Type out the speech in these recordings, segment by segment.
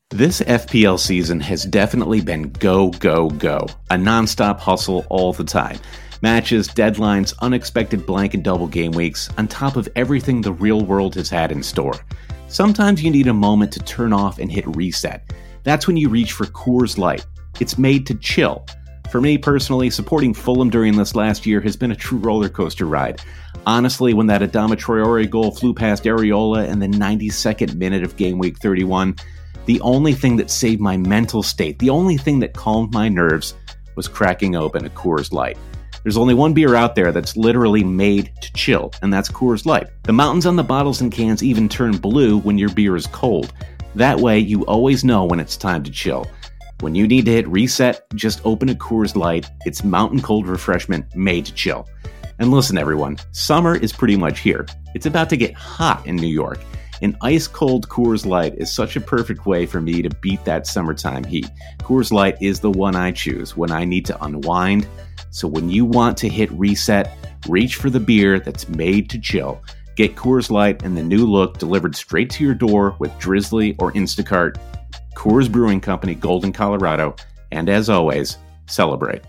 This FPL season has definitely been go, go, go. A nonstop hustle all the time. Matches, deadlines, unexpected blank and double game weeks, on top of everything the real world has had in store. Sometimes you need a moment to turn off and hit reset. That's when you reach for Coors Light. It's made to chill. For me personally, supporting Fulham during this last year has been a true roller coaster ride. Honestly, when that Adama Traore goal flew past Areola in the 92nd minute of game week 31, the only thing that saved my mental state, the only thing that calmed my nerves, was cracking open a Coors Light. There's only one beer out there that's literally made to chill, and that's Coors Light. The mountains on the bottles and cans even turn blue when your beer is cold. That way, you always know when it's time to chill. When you need to hit reset, just open a Coors Light. It's mountain cold refreshment made to chill. And listen, everyone, summer is pretty much here. It's about to get hot in New York. An ice-cold Coors Light is such a perfect way for me to beat that summertime heat. Coors Light is the one I choose when I need to unwind. So when you want to hit reset, reach for the beer that's made to chill. Get Coors Light and the new look delivered straight to your door with Drizzly or Instacart. Coors Brewing Company, Golden, Colorado. And as always, celebrate.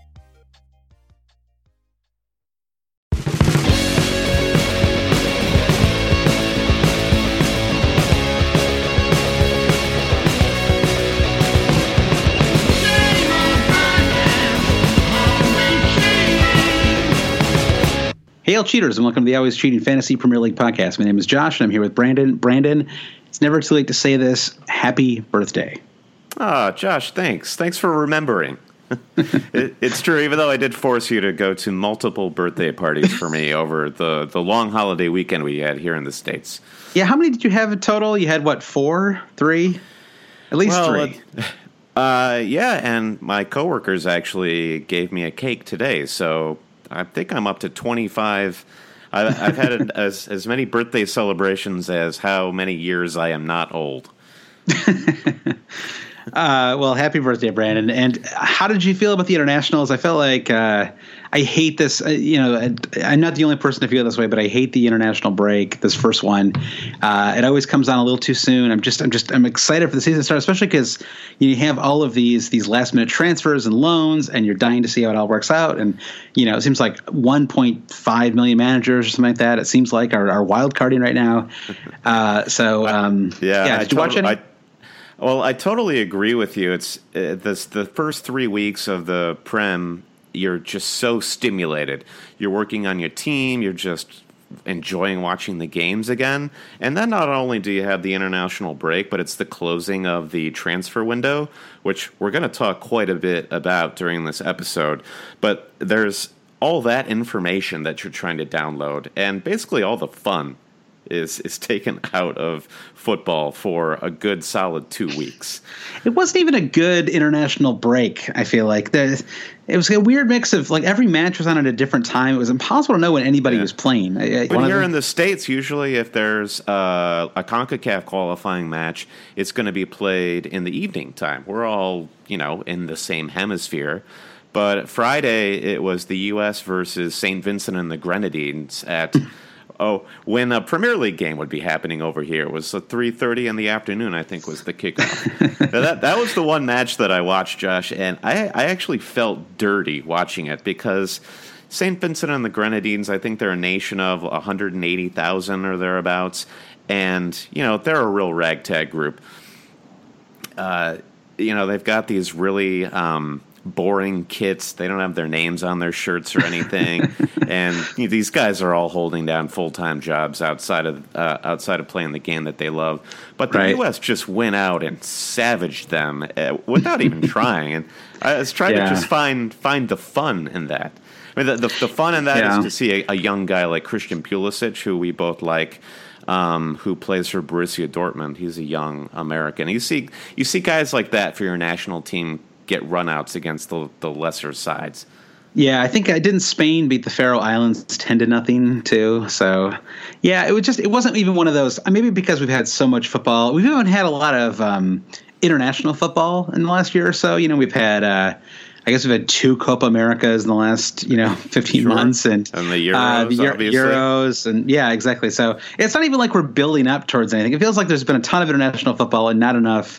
Hail cheaters, and welcome to the Always Cheating Fantasy Premier League podcast. My name is Josh, and I'm here with Brandon. Brandon, it's never too late to say this. Happy birthday. Josh, thanks. Thanks for remembering. It's true, even though I did force you to go to multiple birthday parties for me over the long holiday weekend we had here in the States. Yeah, how many did you have in total? You had, 4? 3? At least 3. Yeah, and my coworkers actually gave me a cake today, so I think I'm up to 25. I've had as many birthday celebrations as how many years I am not old. Well, happy birthday, Brandon. And how did you feel about the internationals? I felt like I hate this. I'm not the only person to feel this way, but I hate the international break. This first one, it always comes on a little too soon. I'm excited for the season to start, especially because you have all of these last minute transfers and loans, and you're dying to see how it all works out. And it seems like 1.5 million managers or something like that. It seems like are wild carding right now. Did you watch it? Well, I totally agree with you. It's the first 3 weeks of the Prem, you're just so stimulated. You're working on your team. You're just enjoying watching the games again. And then not only do you have the international break, but it's the closing of the transfer window, which we're going to talk quite a bit about during this episode. But there's all that information that you're trying to download, and basically all the fun is taken out of football for a good solid 2 weeks. It wasn't even a good international break, I feel like. It was a weird mix of, every match was on at a different time. It was impossible to know when anybody was playing. When you're in the States, usually if there's a CONCACAF qualifying match, it's going to be played in the evening time. We're all, in the same hemisphere. But Friday, it was the U.S. versus St. Vincent and the Grenadines at when a Premier League game would be happening over here. It was at 3:30 in the afternoon, I think, was the kickoff. that was the one match that I watched, Josh, and I actually felt dirty watching it because St. Vincent and the Grenadines, I think they're a nation of 180,000 or thereabouts, and, they're a real ragtag group. They've got these really boring kits. They don't have their names on their shirts or anything, and these guys are all holding down full-time jobs outside of playing the game that they love. But the U.S. just went out and savaged them without even trying. And I was trying to just find the fun in that. I mean, the fun in that is to see a young guy like Christian Pulisic, who we both like, who plays for Borussia Dortmund. He's a young American. You see guys like that for your national team get runouts against the lesser sides. Yeah, I think didn't Spain beat the Faroe Islands 10-0 too? So, yeah, it wasn't even one of those. Maybe because we've had so much football, we've even had a lot of international football in the last year or so. We've had I guess we've had 2 Copa Americas in the last 15 months, and the Euros, Euros, and exactly. So it's not even like we're building up towards anything. It feels like there's been a ton of international football and not enough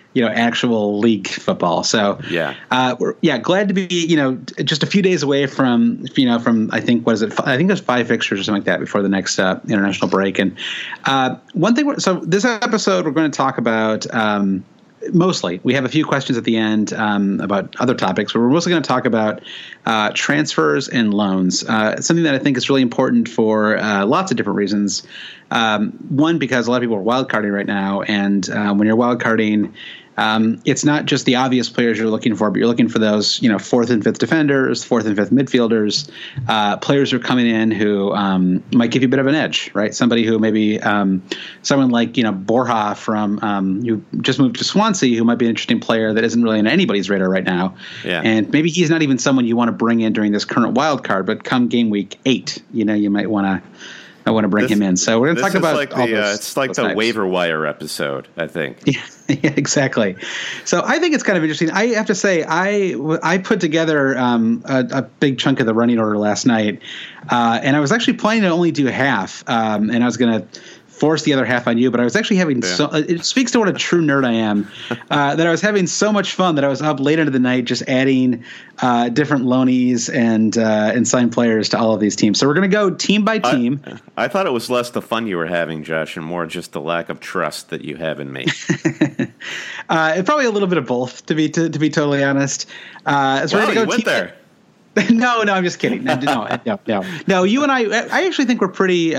actual league football. So we're glad to be, just a few days away from I think, what is it? I think there's 5 fixtures or something like that before the next international break. And one thing, so this episode we're going to talk about, mostly, we have a few questions at the end about other topics, but we're mostly going to talk about transfers and loans. Something that I think is really important for lots of different reasons. One, because a lot of people are wildcarding right now, and when you're wildcarding, it's not just the obvious players you're looking for, but you're looking for those, 4th and 5th defenders, 4th and 5th midfielders, players who are coming in who might give you a bit of an edge, right? Somebody who maybe someone like, Borja from who just moved to Swansea, who might be an interesting player that isn't really on anybody's radar right now. Yeah. And maybe he's not even someone you want to bring in during this current wild card, but come game week 8, you might want to. I want to bring him in. So we're going to talk about it's like the waiver wire episode, I think. Yeah, exactly. So I think it's kind of interesting. I have to say, I put together a big chunk of the running order last night, and I was actually planning to only do half, and I was going to force the other half on you, but I was actually having it speaks to what a true nerd I am, that I was having so much fun that I was up late into the night just adding different loanies and signed players to all of these teams. So we're going to go team by team. I thought it was less the fun you were having, Josh, and more just the lack of trust that you have in me. It's probably a little bit of both, to be totally honest. So we're going to go went there. No, I'm just kidding. No. You and I actually think we're pretty.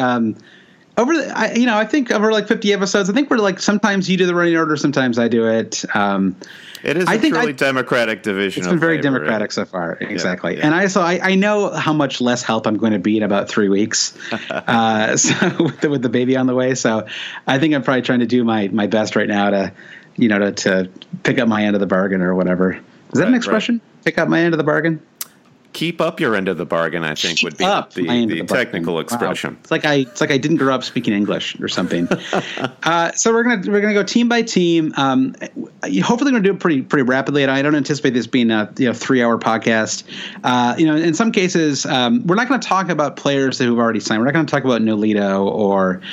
I think over like 50 episodes, I think we're like, sometimes you do the running order, sometimes I do it. It is a truly democratic division. It's been very democratic so far. Exactly. Yeah. And I know how much less help I'm going to be in about 3 weeks. So with the baby on the way. So I think I'm probably trying to do my best right now to pick up my end of the bargain or whatever. Is that an expression? Right. Pick up my end of the bargain? Keep up your end of the bargain, I think, would be the technical expression. Wow. It's like I didn't grow up speaking English or something. So we're gonna go team by team. Hopefully, we're gonna do it pretty rapidly. And I don't anticipate this being a 3-hour podcast. In some cases, we're not going to talk about players who've already signed. We're not going to talk about Nolito or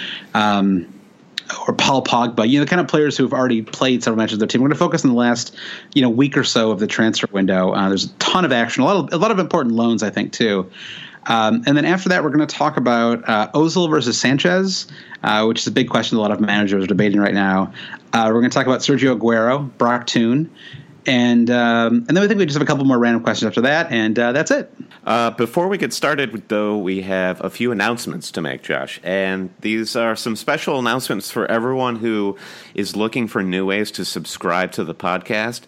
Paul Pogba, the kind of players who have already played several matches with their team. We're going to focus on the last, week or so of the transfer window. There's a ton of action, a lot of important loans, I think, too. And then after that, we're going to talk about Ozil versus Sanchez, which is a big question a lot of managers are debating right now. We're going to talk about Sergio Aguero, Brock Toon. And then we think we just have a couple more random questions after that, and that's it. Before we get started, though, we have a few announcements to make, Josh. And these are some special announcements for everyone who is looking for new ways to subscribe to the podcast.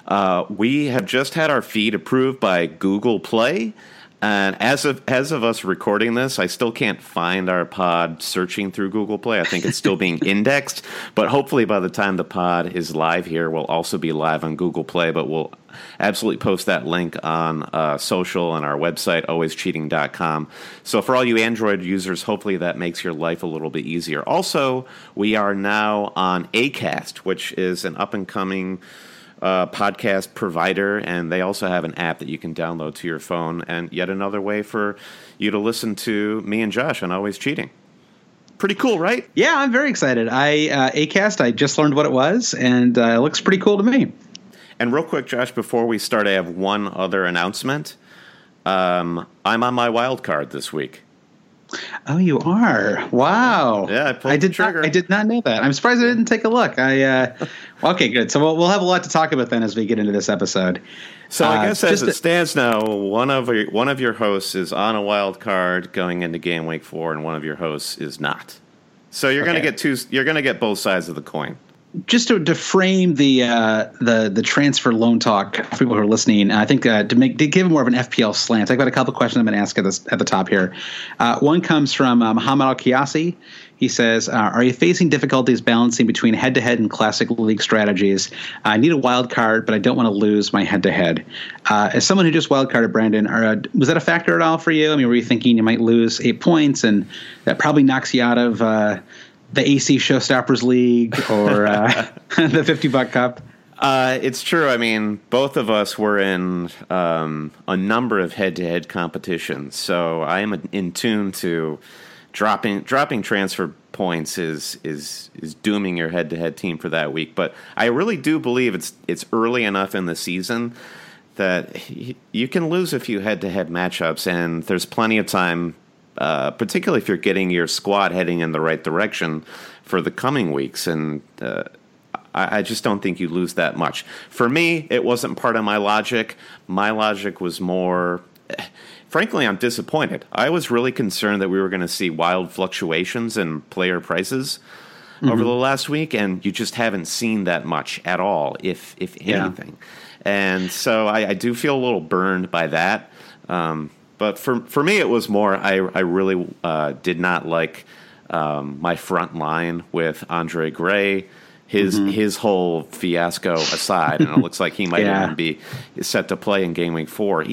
We have just had our feed approved by Google Play. And as of us recording this, I still can't find our pod searching through Google Play. I think it's still being indexed. But hopefully by the time the pod is live here, we'll also be live on Google Play. But we'll absolutely post that link on social and our website, alwayscheating.com. So for all you Android users, hopefully that makes your life a little bit easier. Also, we are now on Acast, which is an up-and-coming podcast provider, and they also have an app that you can download to your phone, and yet another way for you to listen to me and Josh on Always Cheating. Pretty cool, right? Yeah, I'm very excited. Acast, I just learned what it was, and it looks pretty cool to me. And real quick, Josh, before we start, I have one other announcement. I'm on my wild card this week. Oh, you are? Wow. Yeah, I pulled the trigger. I did not know that. I'm surprised I didn't take a look. Okay, good. So we'll have a lot to talk about then as we get into this episode. So I guess as it stands now, one of your hosts is on a wild card going into game week 4, and one of your hosts is not. So you're going to get You're going to get both sides of the coin. Just to frame the transfer loan talk for people who are listening, I think to give more of an FPL slant, I've got a couple of questions I'm going to ask at the top here. One comes from Muhammad Al-Kiyasi. He says, are you facing difficulties balancing between head-to-head and classic league strategies? I need a wild card, but I don't want to lose my head-to-head. As someone who just wild carded, Brandon, was that a factor at all for you? I mean, were you thinking you might lose 8 points, and that probably knocks you out of the AC Showstoppers League or the $50 Cup? It's true. I mean, both of us were in a number of head-to-head competitions, so I am in tune to dropping transfer points is dooming your head-to-head team for that week. But I really do believe it's early enough in the season that you can lose a few head-to-head matchups, and there's plenty of time, particularly if you're getting your squad heading in the right direction for the coming weeks. And I just don't think you lose that much. For me, it wasn't part of my logic. My logic was more... Frankly, I'm disappointed. I was really concerned that we were going to see wild fluctuations in player prices over the last week, and you just haven't seen that much at all, if anything. And so I do feel a little burned by that. But for me, it was more I really did not like my front line with Andre Gray. His whole fiasco aside, and it looks like he might even be set to play in game week 4.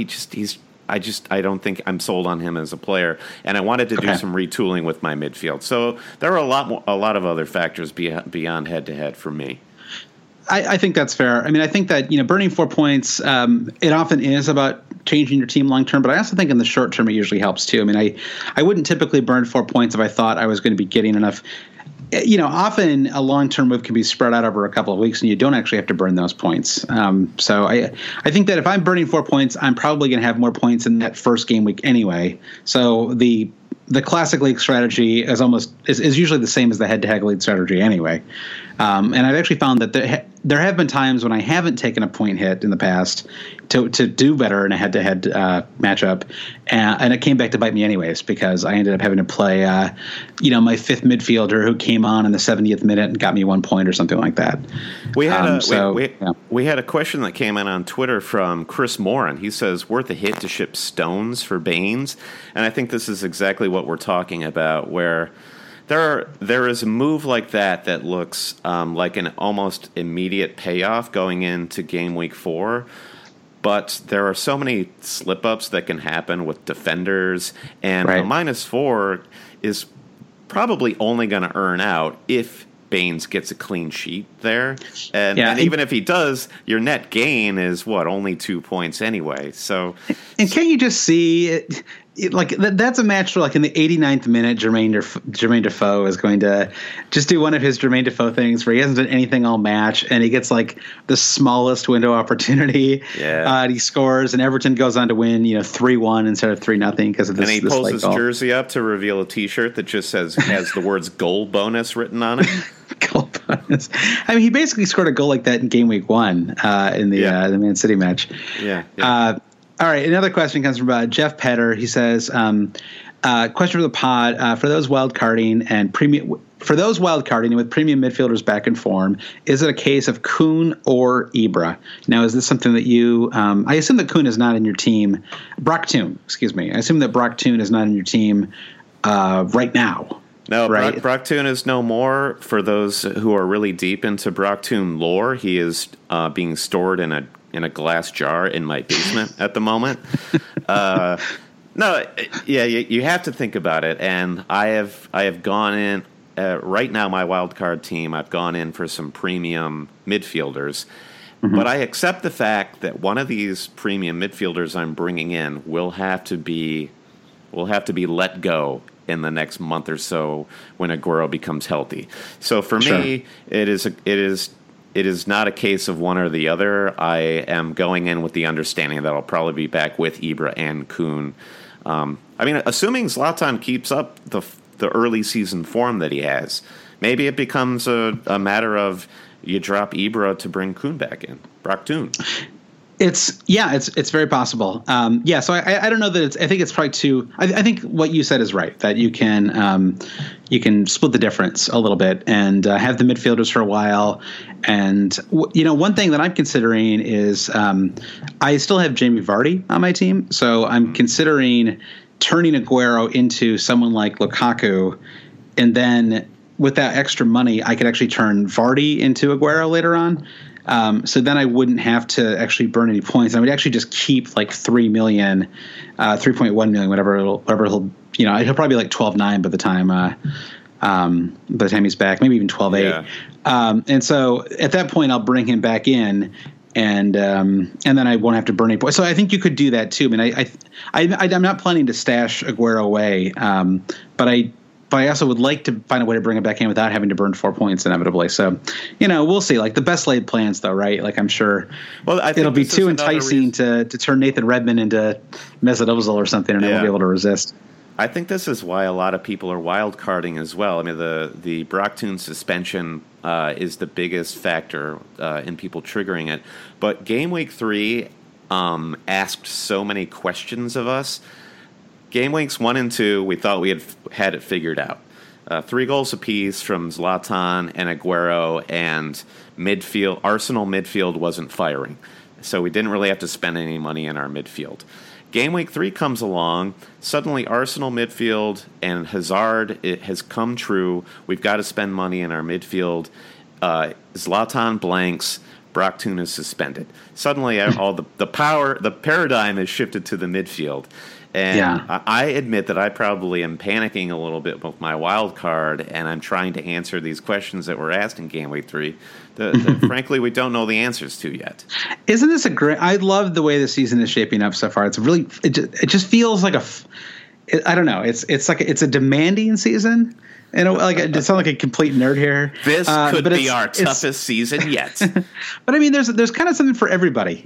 I don't think I'm sold on him as a player, and I wanted to do some retooling with my midfield. So there are a lot of other factors beyond head-to-head for me. I think that's fair. I mean, I think that, burning 4 points, it often is about changing your team long term, but I also think in the short term it usually helps too. I mean, I wouldn't typically burn 4 points if I thought I was going to be getting enough. Often a long-term move can be spread out over a couple of weeks, and you don't actually have to burn those points. So I think that if I'm burning 4 points, I'm probably going to have more points in that first game week anyway. So the classic league strategy is usually the same as the head-to-head league strategy anyway. And I've actually found that there have been times when I haven't taken a point hit in the past to do better in a head-to-head matchup, and it came back to bite me anyways because I ended up having to play, my fifth midfielder who came on in the 70th minute and got me 1 point or something like that. We had a question that came in on Twitter from Chris Moran. He says, worth a hit to ship Stones for Baines, and I think this is exactly what we're talking about, where there is a move like that looks like an almost immediate payoff going into game week 4. But there are so many slip-ups that can happen with defenders, and a -4 is probably only going to earn out if Baines gets a clean sheet there. And even if he does, your net gain is, only 2 points anyway. So, and can't you just see it? That's a match where, in the 89th minute, Jermaine Defoe is going to just do one of his Jermaine Defoe things where he hasn't done anything all match, and he gets the smallest window opportunity. And he scores, and Everton goes on to win, 3-1 instead of 3-0 because of this. And he pulls his jersey up to reveal a T-shirt that just has the words "goal bonus" written on it. Goal bonus. I mean, he basically scored a goal like that in game week 1 in the Man City match. All right, another question comes from Jeff Petter. He says, question for the pod, for those wildcarding and with premium midfielders back in form, is it a case of Kuhn or Ibra? Now, is this something that you I assume that Kuhn is not in your team. Brock Toon, excuse me. I assume that Brock Toon is not in your team right now. No, right? Brock Toon is no more. For those who are really deep into Brock Toon lore, he is being stored in a glass jar in my basement at the moment. You have to think about it. And I have gone in right now. My wild card team, I've gone in for some premium midfielders, but I accept the fact that one of these premium midfielders I'm bringing in will have to be let go in the next month or so when Aguero becomes healthy. So for me, it is not a case of one or the other. I am going in with the understanding that I'll probably be back with Ibra and Kuhn. Assuming Zlatan keeps up the early season form that he has, maybe it becomes a matter of you drop Ibra to bring Kuhn back in. Brock Toon. It's very possible. So I don't know that I think it's probably too. I think what you said is right, that you can split the difference a little bit and have the midfielders for a while. And one thing that I'm considering is I still have Jamie Vardy on my team, so I'm considering turning Aguero into someone like Lukaku, and then with that extra money, I could actually turn Vardy into Aguero later on. So then I wouldn't have to actually burn any points. I would actually just keep 3 million, 3.1 million, whatever he'll, he'll probably be 12.9 by the time he's back, maybe even 12.8. Yeah. And so at that point I'll bring him back in and then I won't have to burn any points. So I think you could do that too. I mean, I'm not planning to stash Aguero away. But but I also would like to find a way to bring him back in without having to burn 4 points inevitably. So, we'll see. Like the best laid plans, though, right? Like I'm sure it'll be too enticing to turn Nathan Redmond into Mesut Ozil or something, and I won't be able to resist. I think this is why a lot of people are wild carding as well. I mean, the Brock Toon suspension is the biggest factor in people triggering it. But Game Week 3 asked so many questions of us. Game Weeks 1 and 2, we thought we had it figured out. 3 goals apiece from Zlatan and Aguero, and Arsenal midfield wasn't firing. So we didn't really have to spend any money in our midfield. Game Week 3 comes along. Suddenly, Arsenal midfield and Hazard, it has come true. We've got to spend money in our midfield. Zlatan blanks. Brock Toon is suspended. Suddenly, all the paradigm is shifted to the midfield. And I admit that I probably am panicking a little bit with my wild card, and I'm trying to answer these questions that were asked in Game Week 3 that frankly, we don't know the answers to yet. Isn't this a great – I love the way the season is shaping up so far. It's really – it just feels like I don't know. It's like it's a demanding season. And it sounds like a complete nerd here. This could be our toughest season yet. But I mean, there's kind of something for everybody,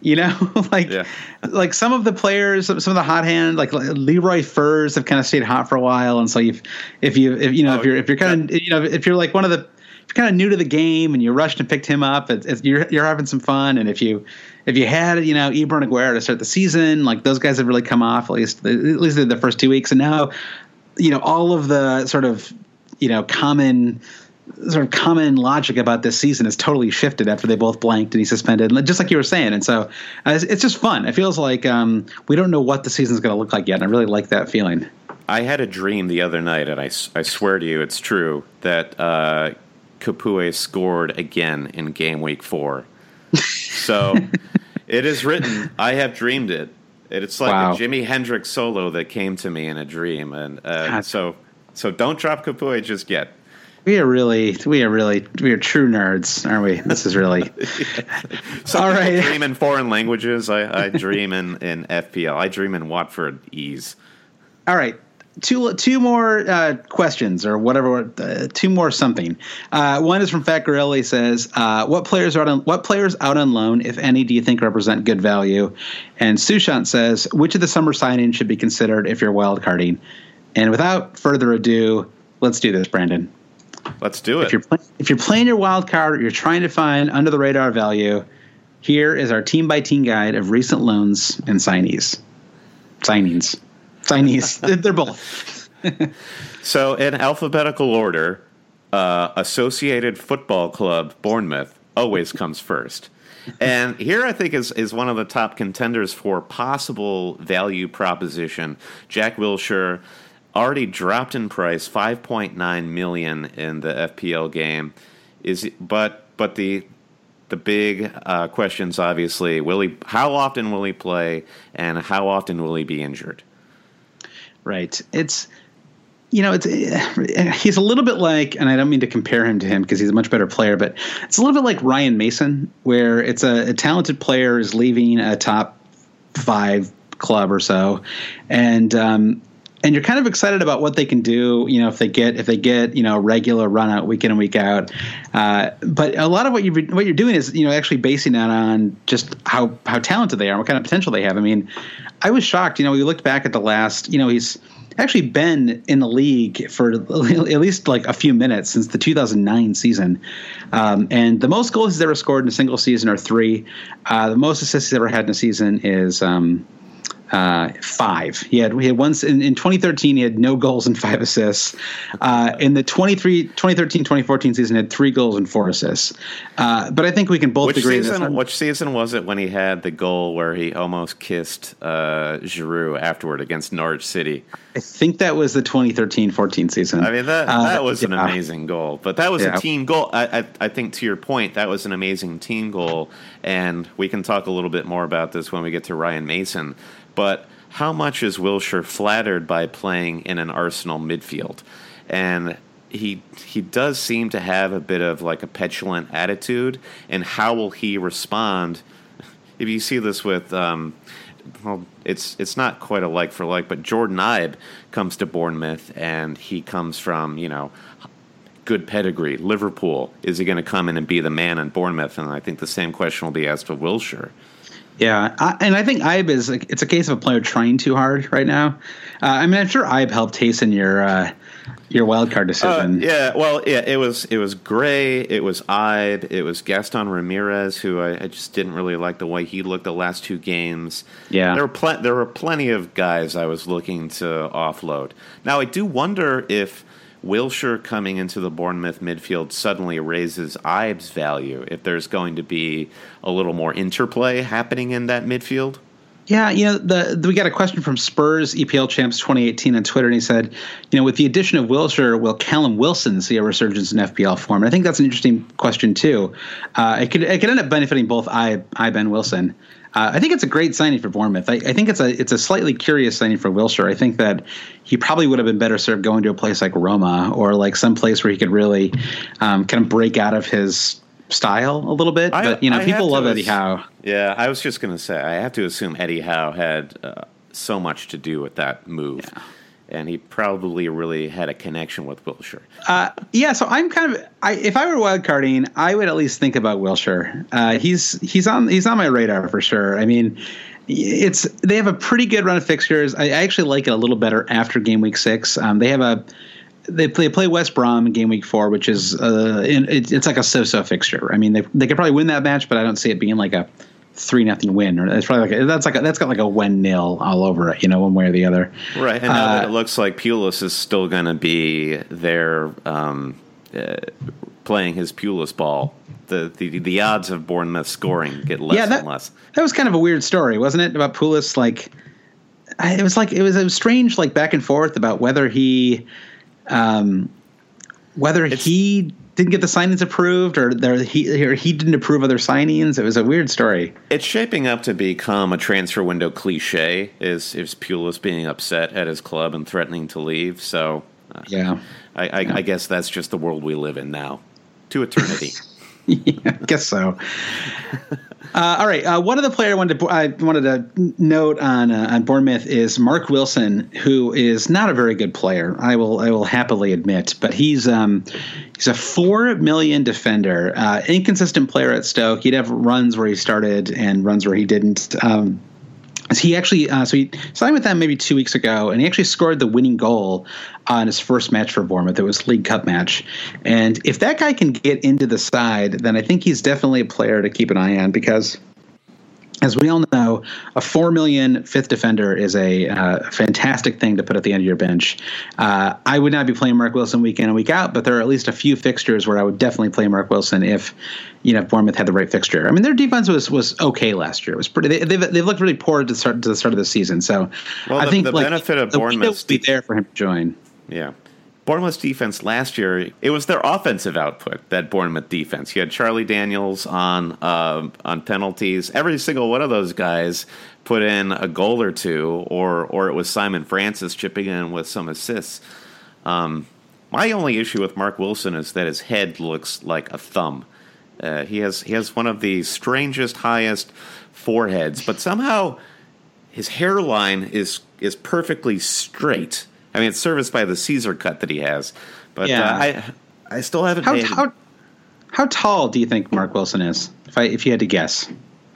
like some of the players, some of the hot hand, like Leroy Furs have kind of stayed hot for a while. And so if you're kind of, if you're like if you're kind of new to the game and you rushed and picked him up, you're having some fun. And if you had, Ibra and Aguero to start the season, like those guys have really come off, at least the first 2 weeks. And now, all of the sort of, common logic about this season is totally shifted after they both blanked and he suspended, just like you were saying. And so it's just fun. It feels like we don't know what the season's going to look like yet. And I really like that feeling. I had a dream the other night, and I swear to you it's true, that Capoue scored again in Game Week 4. So it is written. I have dreamed it. It's like a Jimi Hendrix solo that came to me in a dream. And So don't drop Capoue just yet. We are true nerds, aren't we? This is really all right. Dream in foreign languages. I dream in FPL. I dream in Watford ease. All right, two more questions or whatever. Two more something. One is from Fat Gorilla. He says, "What players out on loan, if any, do you think represent good value?" And Sushant says, "Which of the summer signings should be considered if you're wildcarding?" And without further ado, let's do this, Brandon. Let's do it. If you're playing your wild card, or you're trying to find under the radar value, here is our team by team guide of recent loans and signings. They're both. So in alphabetical order, Associated Football Club Bournemouth always comes first. And here I think is one of the top contenders for possible value proposition. Jack Wilshere already dropped in price, $5.9 million in the FPL game. But the big questions, obviously, how often will he play, and how often will he be injured? Right. He's a little bit like, and I don't mean to compare him to him because he's a much better player, but it's a little bit like Ryan Mason, where it's a talented player is leaving a top 5 club or so, and you're kind of excited about what they can do, if they get regular run out week in and week out. But a lot of what you're doing is actually basing that on just how talented they are, what kind of potential they have. I mean, I was shocked. We looked back at the last. He's actually been in the league for at least like a few minutes since the 2009 season, and the most goals he's ever scored in a single season are 3. The most assists he's ever had in a season is 5. He had once in 2013. He had no goals and 5 assists. In the 2013-2014 season, he had 3 goals and 4 assists. But I think we can both agree. Which season was it when he had the goal where he almost kissed Giroud afterward against Norwich City? I think that was the 2013-14 season. I mean, that was an amazing goal. But that was a team goal. I think, to your point, that was an amazing team goal. And we can talk a little bit more about this when we get to Ryan Mason. But how much is Wilshere flattered by playing in an Arsenal midfield? And he does seem to have a bit of like a petulant attitude. And how will he respond? If you see this with well, it's not quite a like for like, but Jordan Ibe comes to Bournemouth, and he comes from, good pedigree. Liverpool, is he going to come in and be the man in Bournemouth? And I think the same question will be asked of Wilshere. Yeah, and I think Ibe it's a case of a player trying too hard right now. I'm sure Ibe helped hasten your wildcard decision. It was Gray, it was Ibe, it was Gaston Ramirez, who I just didn't really like the way he looked the last two games. Yeah, there were plenty of guys I was looking to offload. Now I do wonder if Wilshere coming into the Bournemouth midfield suddenly raises Ibe's value, if there's going to be a little more interplay happening in that midfield. Yeah, we got a question from Spurs EPL Champs 2018 on Twitter, and he said, with the addition of Wilshere, will Callum Wilson see a resurgence in FPL form? And I think that's an interesting question too. It could end up benefiting both Ibe and Wilson. I think it's a great signing for Bournemouth. I think it's a slightly curious signing for Wilshere. I think that he probably would have been better served going to a place like Roma, or like some place where he could really kind of break out of his style a little bit. But people love Eddie Howe. Yeah, I was just going to say, I have to assume Eddie Howe had so much to do with that move. Yeah. And he probably really had a connection with Wilshere. So I'm if I were wildcarding, I would at least think about Wilshere. He's on my radar for sure. I mean, they have a pretty good run of fixtures. I actually like it a little better after game week 6. They play West Brom in game week 4, which is it's like a so-so fixture. I mean, they could probably win that match, but I don't see it being like a 3-0 win, or it's probably that's got like a 1-0 all over it, one way or the other. Right, and now that it looks like Pulis is still going to be there, playing his Pulis ball. The odds of Bournemouth scoring get less and less. That was kind of a weird story, wasn't it, about Pulis? It was strange, like back and forth about whether he didn't get the signings approved, or he didn't approve other signings. It was a weird story. It's shaping up to become a transfer window cliche, is Pulis being upset at his club and threatening to leave. So I guess that's just the world we live in now, to eternity. Yeah, I guess so. All right. One other player I wanted to note on Bournemouth is Mark Wilson, who is not a very good player. I will happily admit, but he's a 4 million defender, inconsistent player at Stoke. He'd have runs where he started and runs where he didn't. He actually he signed with them maybe 2 weeks ago, and he actually scored the winning goal on his first match for Bournemouth. It was League Cup match. And if that guy can get into the side, then I think he's definitely a player to keep an eye on, because as we all know, a 4 million fifth defender is a fantastic thing to put at the end of your bench. I would not be playing Mark Wilson week in and week out, but there are at least a few fixtures where I would definitely play Mark Wilson if Bournemouth had the right fixture. I mean, their defense was okay last year. It was pretty. They've looked really poor to the start of the season. So I think the benefit of Bournemouth will be there for him to join. Yeah. Bournemouth's defense last year, it was their offensive output, that Bournemouth defense. You had Charlie Daniels on penalties. Every single one of those guys put in a goal or two, or it was Simon Francis chipping in with some assists. My only issue with Mark Wilson is that his head looks like a thumb. He has one of the strangest, highest foreheads, but somehow his hairline is perfectly straight. I mean, it's serviced by the Caesar cut that he has, but I still haven't. How tall do you think Mark Wilson is? If you had to guess,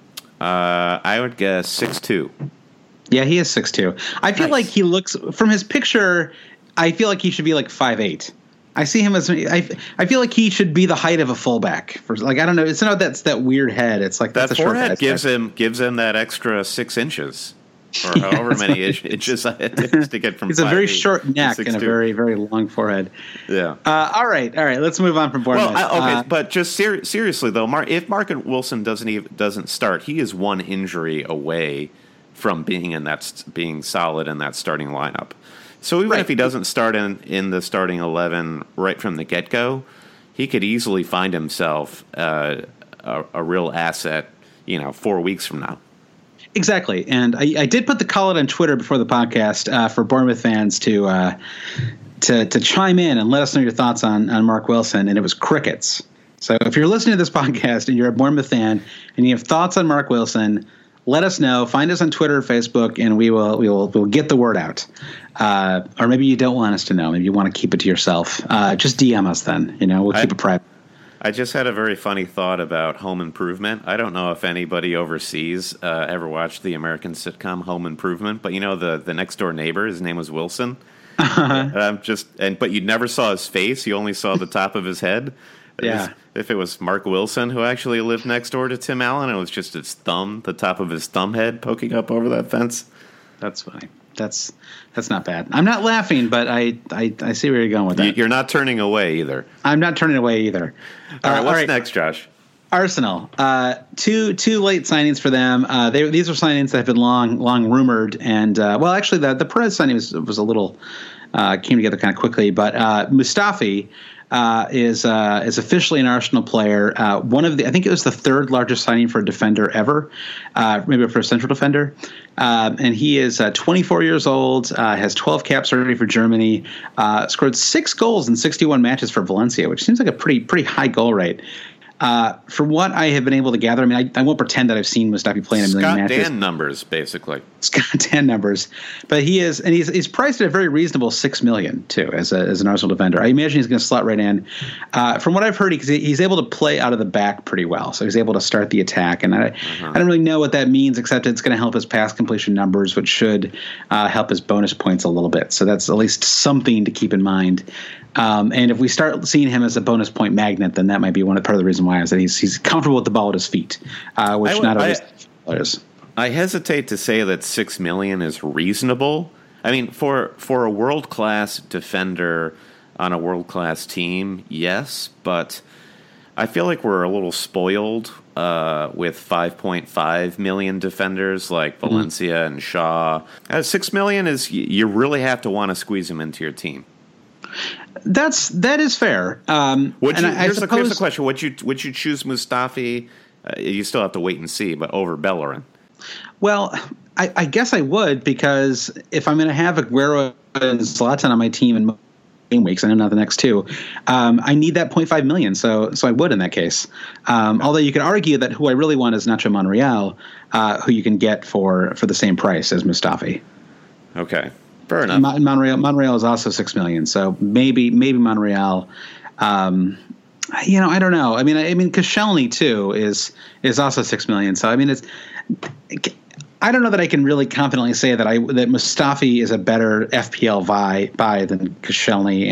I would guess 6'2". Yeah, he is 6'2". I feel like he looks, from his picture, I feel like he should be like 5'8". I see him as I feel like he should be the height of a fullback. I don't know. It's not that's that weird head. It's like that forehead gives him that extra 6 inches. Or however many inches to get from. He's a very short neck and a very, very long forehead. Yeah. All right. Let's move on from Bournemouth. Well, but just seriously though, if Mark Wilson doesn't start, he is one injury away from being solid in that starting lineup. So even if he doesn't start in the starting 11 right from the get go, he could easily find himself a real asset. 4 weeks from now. Exactly, and I did put the call out on Twitter before the podcast for Bournemouth fans to chime in and let us know your thoughts on Mark Wilson, and it was crickets. So if you're listening to this podcast and you're a Bournemouth fan and you have thoughts on Mark Wilson, let us know. Find us on Twitter or Facebook, and we'll get the word out. Or maybe you don't want us to know. Maybe you want to keep it to yourself. Just DM us then. We'll keep it private. I just had a very funny thought about Home Improvement. I don't know if anybody overseas ever watched the American sitcom Home Improvement, but the next door neighbor, his name was Wilson. But you never saw his face; you only saw the top of his head. Yeah. If it was Mark Wilson who actually lived next door to Tim Allen, it was just his thumb, the top of his thumb head poking up over that fence. That's funny. That's not bad. I'm not laughing, but I see where you're going with that. You're not turning away either. I'm not turning away either. All right, what's next, Josh? Arsenal. Two late signings for them. These are signings that have been long rumored, and actually the Perez signing was a little came together kind of quickly, but Mustafi is officially an Arsenal player. I think it was the third largest signing for a defender ever, maybe for a central defender. And he is 24 years old, has 12 caps already for Germany, scored 6 goals in 61 matches for Valencia, which seems like a pretty high goal rate. From what I have been able to gather, I mean, I won't pretend that I've seen Mustafi play in a million matches. Scott Dan numbers, basically. Scott Dan numbers, but he's priced at a very reasonable $6 million too as an Arsenal defender. I imagine he's going to slot right in. From what I've heard, he's able to play out of the back pretty well, so he's able to start the attack. And I don't really know what that means, except it's going to help his pass completion numbers, which should help his bonus points a little bit. So that's at least something to keep in mind. And if we start seeing him as a bonus point magnet, then that might be part of the reason why is that he's comfortable with the ball at his feet, which not always players. I hesitate to say that $6 million is reasonable. I mean, for a world-class defender on a world-class team, yes, but I feel like we're a little spoiled with 5.5 million defenders like Valencia and Shaw. $6 million is you really have to want to squeeze him into your team. That is fair. Here's the question: Would you choose Mustafi? You still have to wait and see, but over Bellerin. Well, I guess I would, because if I'm going to have Aguero and Zlatan on my team in game weeks, I know not the next two, I need that 0.5 million. So I would in that case. Although you could argue that who I really want is Nacho Monreal, who you can get for the same price as Mustafi. Okay. Fair enough. Monreal is also $6 million, so maybe Monreal. I don't know. I mean, Koscielny too is also $6 million. So I mean, I don't know that I can really confidently say that Mustafi is a better FPL buy than Koscielny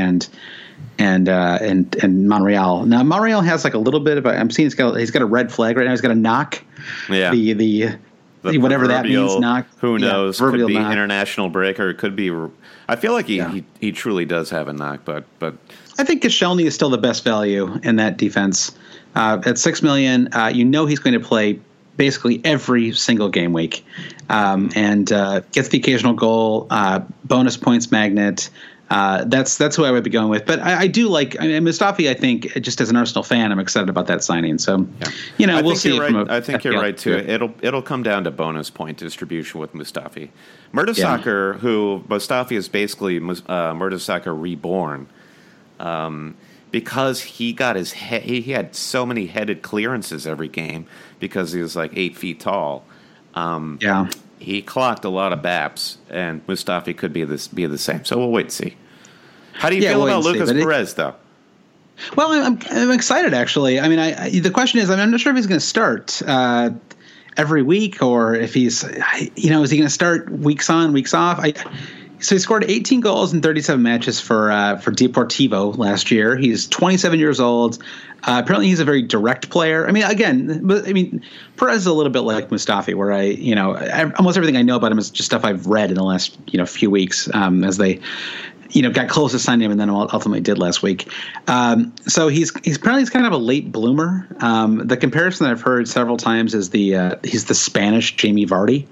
and Monreal. Now Monreal has like a little bit of I'm seeing he's got a red flag right now. He's got a knock. Yeah. The whatever that means, knock. Who knows? Could be knock. International break, or it could be. I feel like he truly does have a knock, but I think Koscielny is still the best value in that defense. At $6 million, he's going to play basically every single game week, and gets the occasional goal, bonus points magnet. That's who I would be going with. But I do like Mustafi. I think just as an Arsenal fan, I'm excited about that signing. So, we'll see. I think you're right too. It'll come down to bonus point distribution with Mustafi. Mertesacker, who Mustafi is basically Mertesacker reborn, because he got he had so many headed clearances every game because he was like 8 feet tall. He clocked a lot of BAPs, and Mustafi could be the same. So we'll wait and see. How do you feel about Lucas Perez, though? Well, I'm excited, actually. I mean, the question is, I'm not sure if he's going to start every week, or if he's, is he going to start weeks on, weeks off? So he scored 18 goals in 37 matches for Deportivo last year. He's 27 years old. Apparently, he's a very direct player. I mean, Perez is a little bit like Mustafi, where almost everything I know about him is just stuff I've read in the last few weeks as they got close to signing him and then ultimately did last week. So he's kind of a late bloomer. The comparison that I've heard several times is he's the Spanish Jamie Vardy.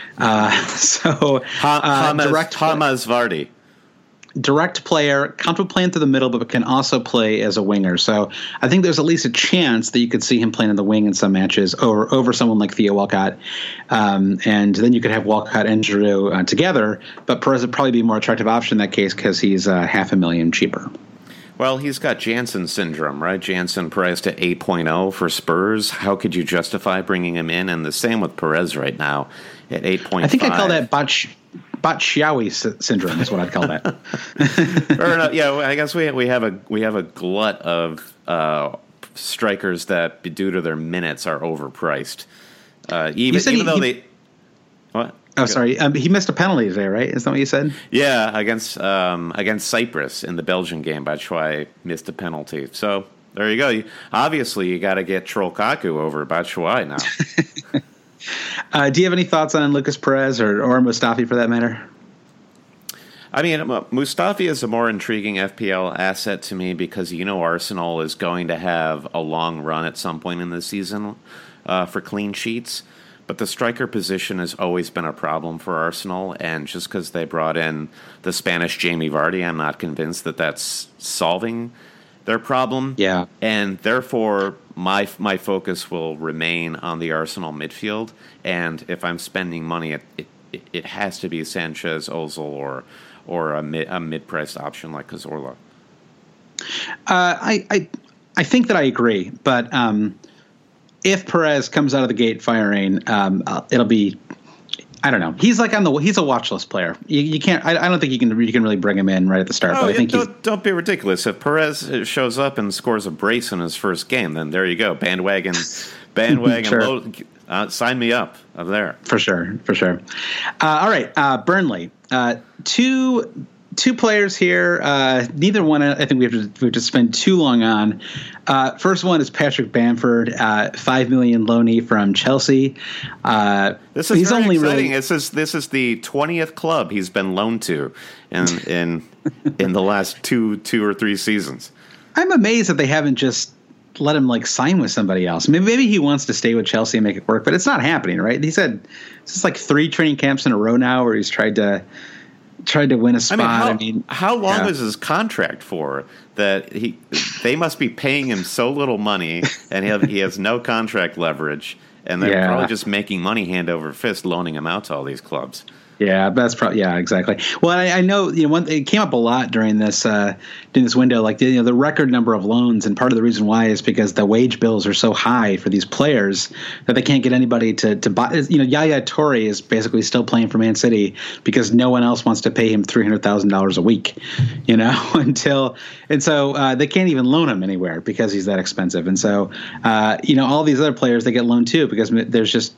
James Vardy. Direct player, comfortable playing through the middle, but can also play as a winger. So I think there's at least a chance that you could see him playing in the wing in some matches over someone like Theo Walcott. And then you could have Walcott and Giroud together, but Perez would probably be a more attractive option in that case because he's $500,000 cheaper. Well, he's got Jansen syndrome, right? Jansen priced at 8.0 for Spurs. How could you justify bringing him in? And the same with Perez right now at 8.5. I think I call that Batshuayi syndrome is what I'd call that. Fair enough. Yeah, I guess we have a glut of strikers that, due to their minutes, are overpriced. Even though they what? Oh, sorry. He missed a penalty today, right? Is that what you said? Yeah, against Cyprus in the Belgian game, Batshuayi missed a penalty. So there you go. Obviously, you got to get Trollkaku over Batshuayi now. Do you have any thoughts on Lucas Perez or Mustafi for that matter? I mean, Mustafi is a more intriguing FPL asset to me because Arsenal is going to have a long run at some point in the season for clean sheets. But the striker position has always been a problem for Arsenal, and just because they brought in the Spanish Jamie Vardy, I'm not convinced that that's solving their problem. Yeah. And therefore, my focus will remain on the Arsenal midfield, and if I'm spending money, it has to be Sanchez, Ozil, or a mid-priced option like Cazorla. I think that I agree, but if Perez comes out of the gate firing, it'll be, I don't know. He's like he's a watch list player. You can't. I don't think you can really bring him in right at the start. Oh, but I think don't be ridiculous. If Perez shows up and scores a brace in his first game, then there you go. Bandwagon. Sure. Sign me up. I'm there for sure. All right, Burnley. Two players here. Neither one I think we have to spend too long on. First one is Patrick Bamford, $5 million loanee from Chelsea. This is he's very only exciting. This is the 20th club he's been loaned to in the last two or three seasons. I'm amazed that they haven't just let him sign with somebody else. Maybe he wants to stay with Chelsea and make it work, but it's not happening, right? He said it's just 3 training camps in a row now where he's tried to win a spot. How long is his contract for? That they must be paying him so little money, and he has no contract leverage, and they're probably just making money hand over fist, loaning him out to all these clubs. Yeah, that's probably exactly. Well, I know it came up a lot during this window, the record number of loans, and part of the reason why is because the wage bills are so high for these players that they can't get anybody to buy. Yaya Toure is basically still playing for Man City because no one else wants to pay him $300,000 a week, and so they can't even loan him anywhere because he's that expensive. And so all these other players, they get loaned too because there's just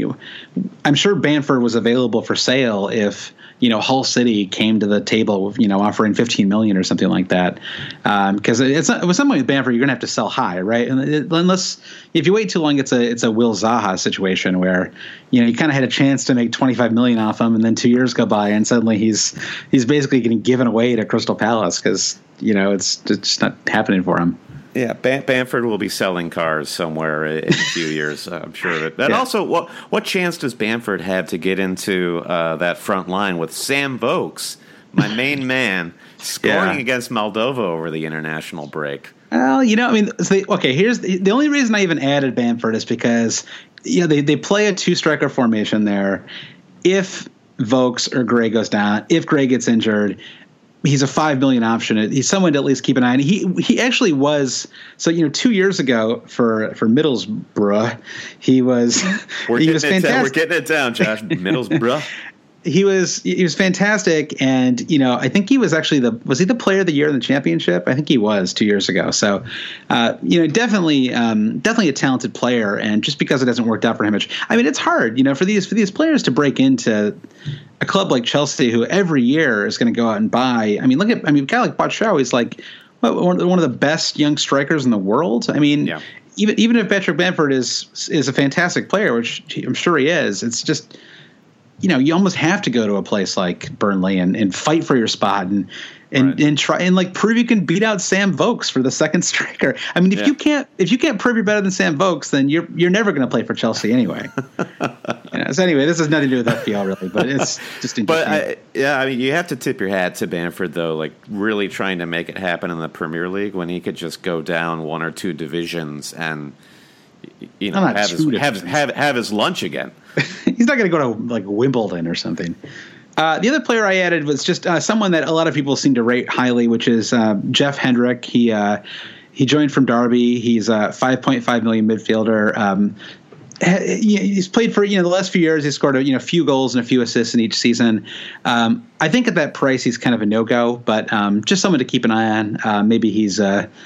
I'm sure Bamford was available for sale if Hull City came to the table with offering $15 million or something like that, because it's not, with someone with Bamford you're gonna have to sell high, right? And unless if you wait too long, it's a Will Zaha situation where you kind of had a chance to make $25 million off him, and then 2 years go by and suddenly he's basically getting given away to Crystal Palace because it's just not happening for him. Yeah, Bamford will be selling cars somewhere in a few years, I'm sure of it. And also, what chance does Bamford have to get into that front line with Sam Vokes, my main man, scoring against Moldova over the international break? Well, here's the only reason I even added Bamford is because they play a 2-striker formation there. If Vokes or Gray goes down, if Gray gets injured, he's a $5 million option. He's someone to at least keep an eye on. He actually was 2 years ago for Middlesbrough. He was fantastic. We're getting it down, Josh. Middlesbrough. He was fantastic, and I think he was actually was he the player of the year in the championship? I think he was 2 years ago. So definitely a talented player, and just because it hasn't worked out for him, it's hard for these players to break into a club like Chelsea, who every year is going to go out and buy. A guy like Batshuayi is one of the best young strikers in the world. Even if Patrick Bamford is a fantastic player, which I'm sure he is, it's just you almost have to go to a place like Burnley and fight for your spot and try and prove you can beat out Sam Vokes for the second striker. If you can't prove you're better than Sam Vokes, then you're never going to play for Chelsea anyway. So anyway, this has nothing to do with FPL really, but it's just interesting. But you have to tip your hat to Bamford though, really trying to make it happen in the Premier League when he could just go down 1 or 2 divisions and have his lunch again. He's not going to go to Wimbledon or something. The other player I added was just someone that a lot of people seem to rate highly, which is Jeff Hendrick. He joined from Derby. He's a $5.5 million midfielder. He's played for the last few years. He's scored a few goals and a few assists in each season. I think at that price he's kind of a no-go, but just someone to keep an eye on. Maybe he's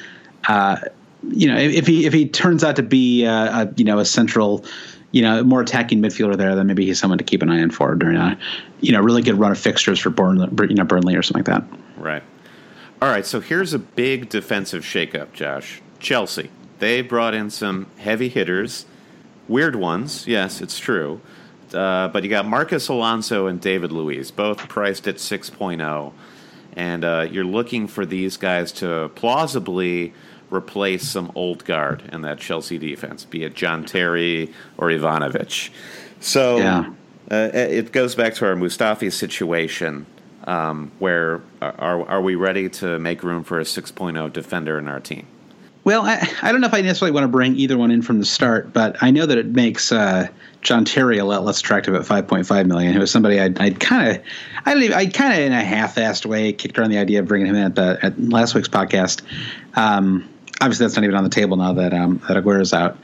if he turns out to be a central, more attacking midfielder there, then maybe he's someone to keep an eye on for during a really good run of fixtures for Burnley or something like that. Right. All right. So here's a big defensive shakeup, Josh. Chelsea. They brought in some heavy hitters, weird ones. Yes, it's true. But you got Marcus Alonso and David Luiz, both priced at 6.0, and you're looking for these guys to plausibly replace some old guard in that Chelsea defense, be it John Terry or Ivanovic. So it goes back to our Mustafi situation, where are we ready to make room for a 6.0 defender in our team? Well, I don't know if I necessarily want to bring either one in from the start, but I know that it makes John Terry a lot less attractive at $5.5 million. Who was somebody I'd kind of in a half-assed way kicked around the idea of bringing him in at last week's podcast. Obviously, that's not even on the table now that Aguero's out,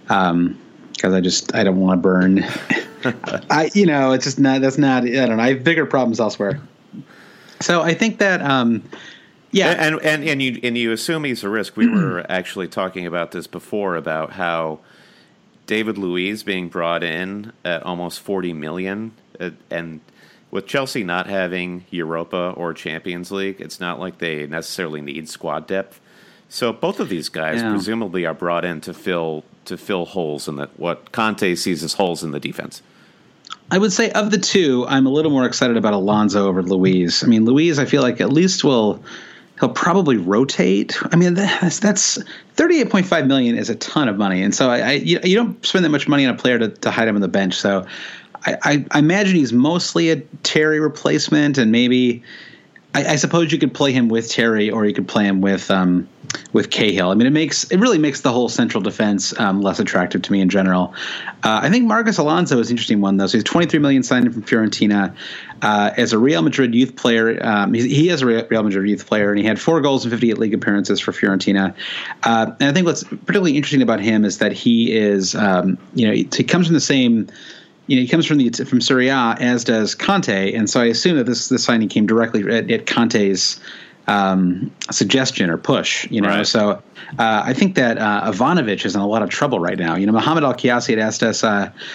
because I don't want to burn. It's just not. That's not. I don't know. I have bigger problems elsewhere. So I think that. Yeah, and you assume he's a risk. We were actually talking about this before about how David Luiz being brought in at almost $40 million, and with Chelsea not having Europa or Champions League, it's not like they necessarily need squad depth. So both of these guys presumably are brought in to fill holes in what Conte sees as holes in the defense. I would say of the two, I'm a little more excited about Alonso over Luiz. I mean, Luiz, I feel like at least he'll probably rotate. I mean, that's $38.5 million is a ton of money, and so you don't spend that much money on a player to hide him on the bench. So I imagine he's mostly a Terry replacement, and maybe I suppose you could play him with Terry, or you could play him with Cahill. I mean, it really makes the whole central defense less attractive to me in general. I think Marcus Alonso is an interesting one, though. So he's $23 million signed from Fiorentina as a Real Madrid youth player. He is a Real Madrid youth player, and he had 4 goals and 58 league appearances for Fiorentina. And I think what's particularly interesting about him is that he is, he comes from the same. He comes from Serie A, as does Conte, and so I assume that this signing came directly at Conte's suggestion or push. Right. So I think that Ivanovic is in a lot of trouble right now. Mohamed Al-Kiasi had asked us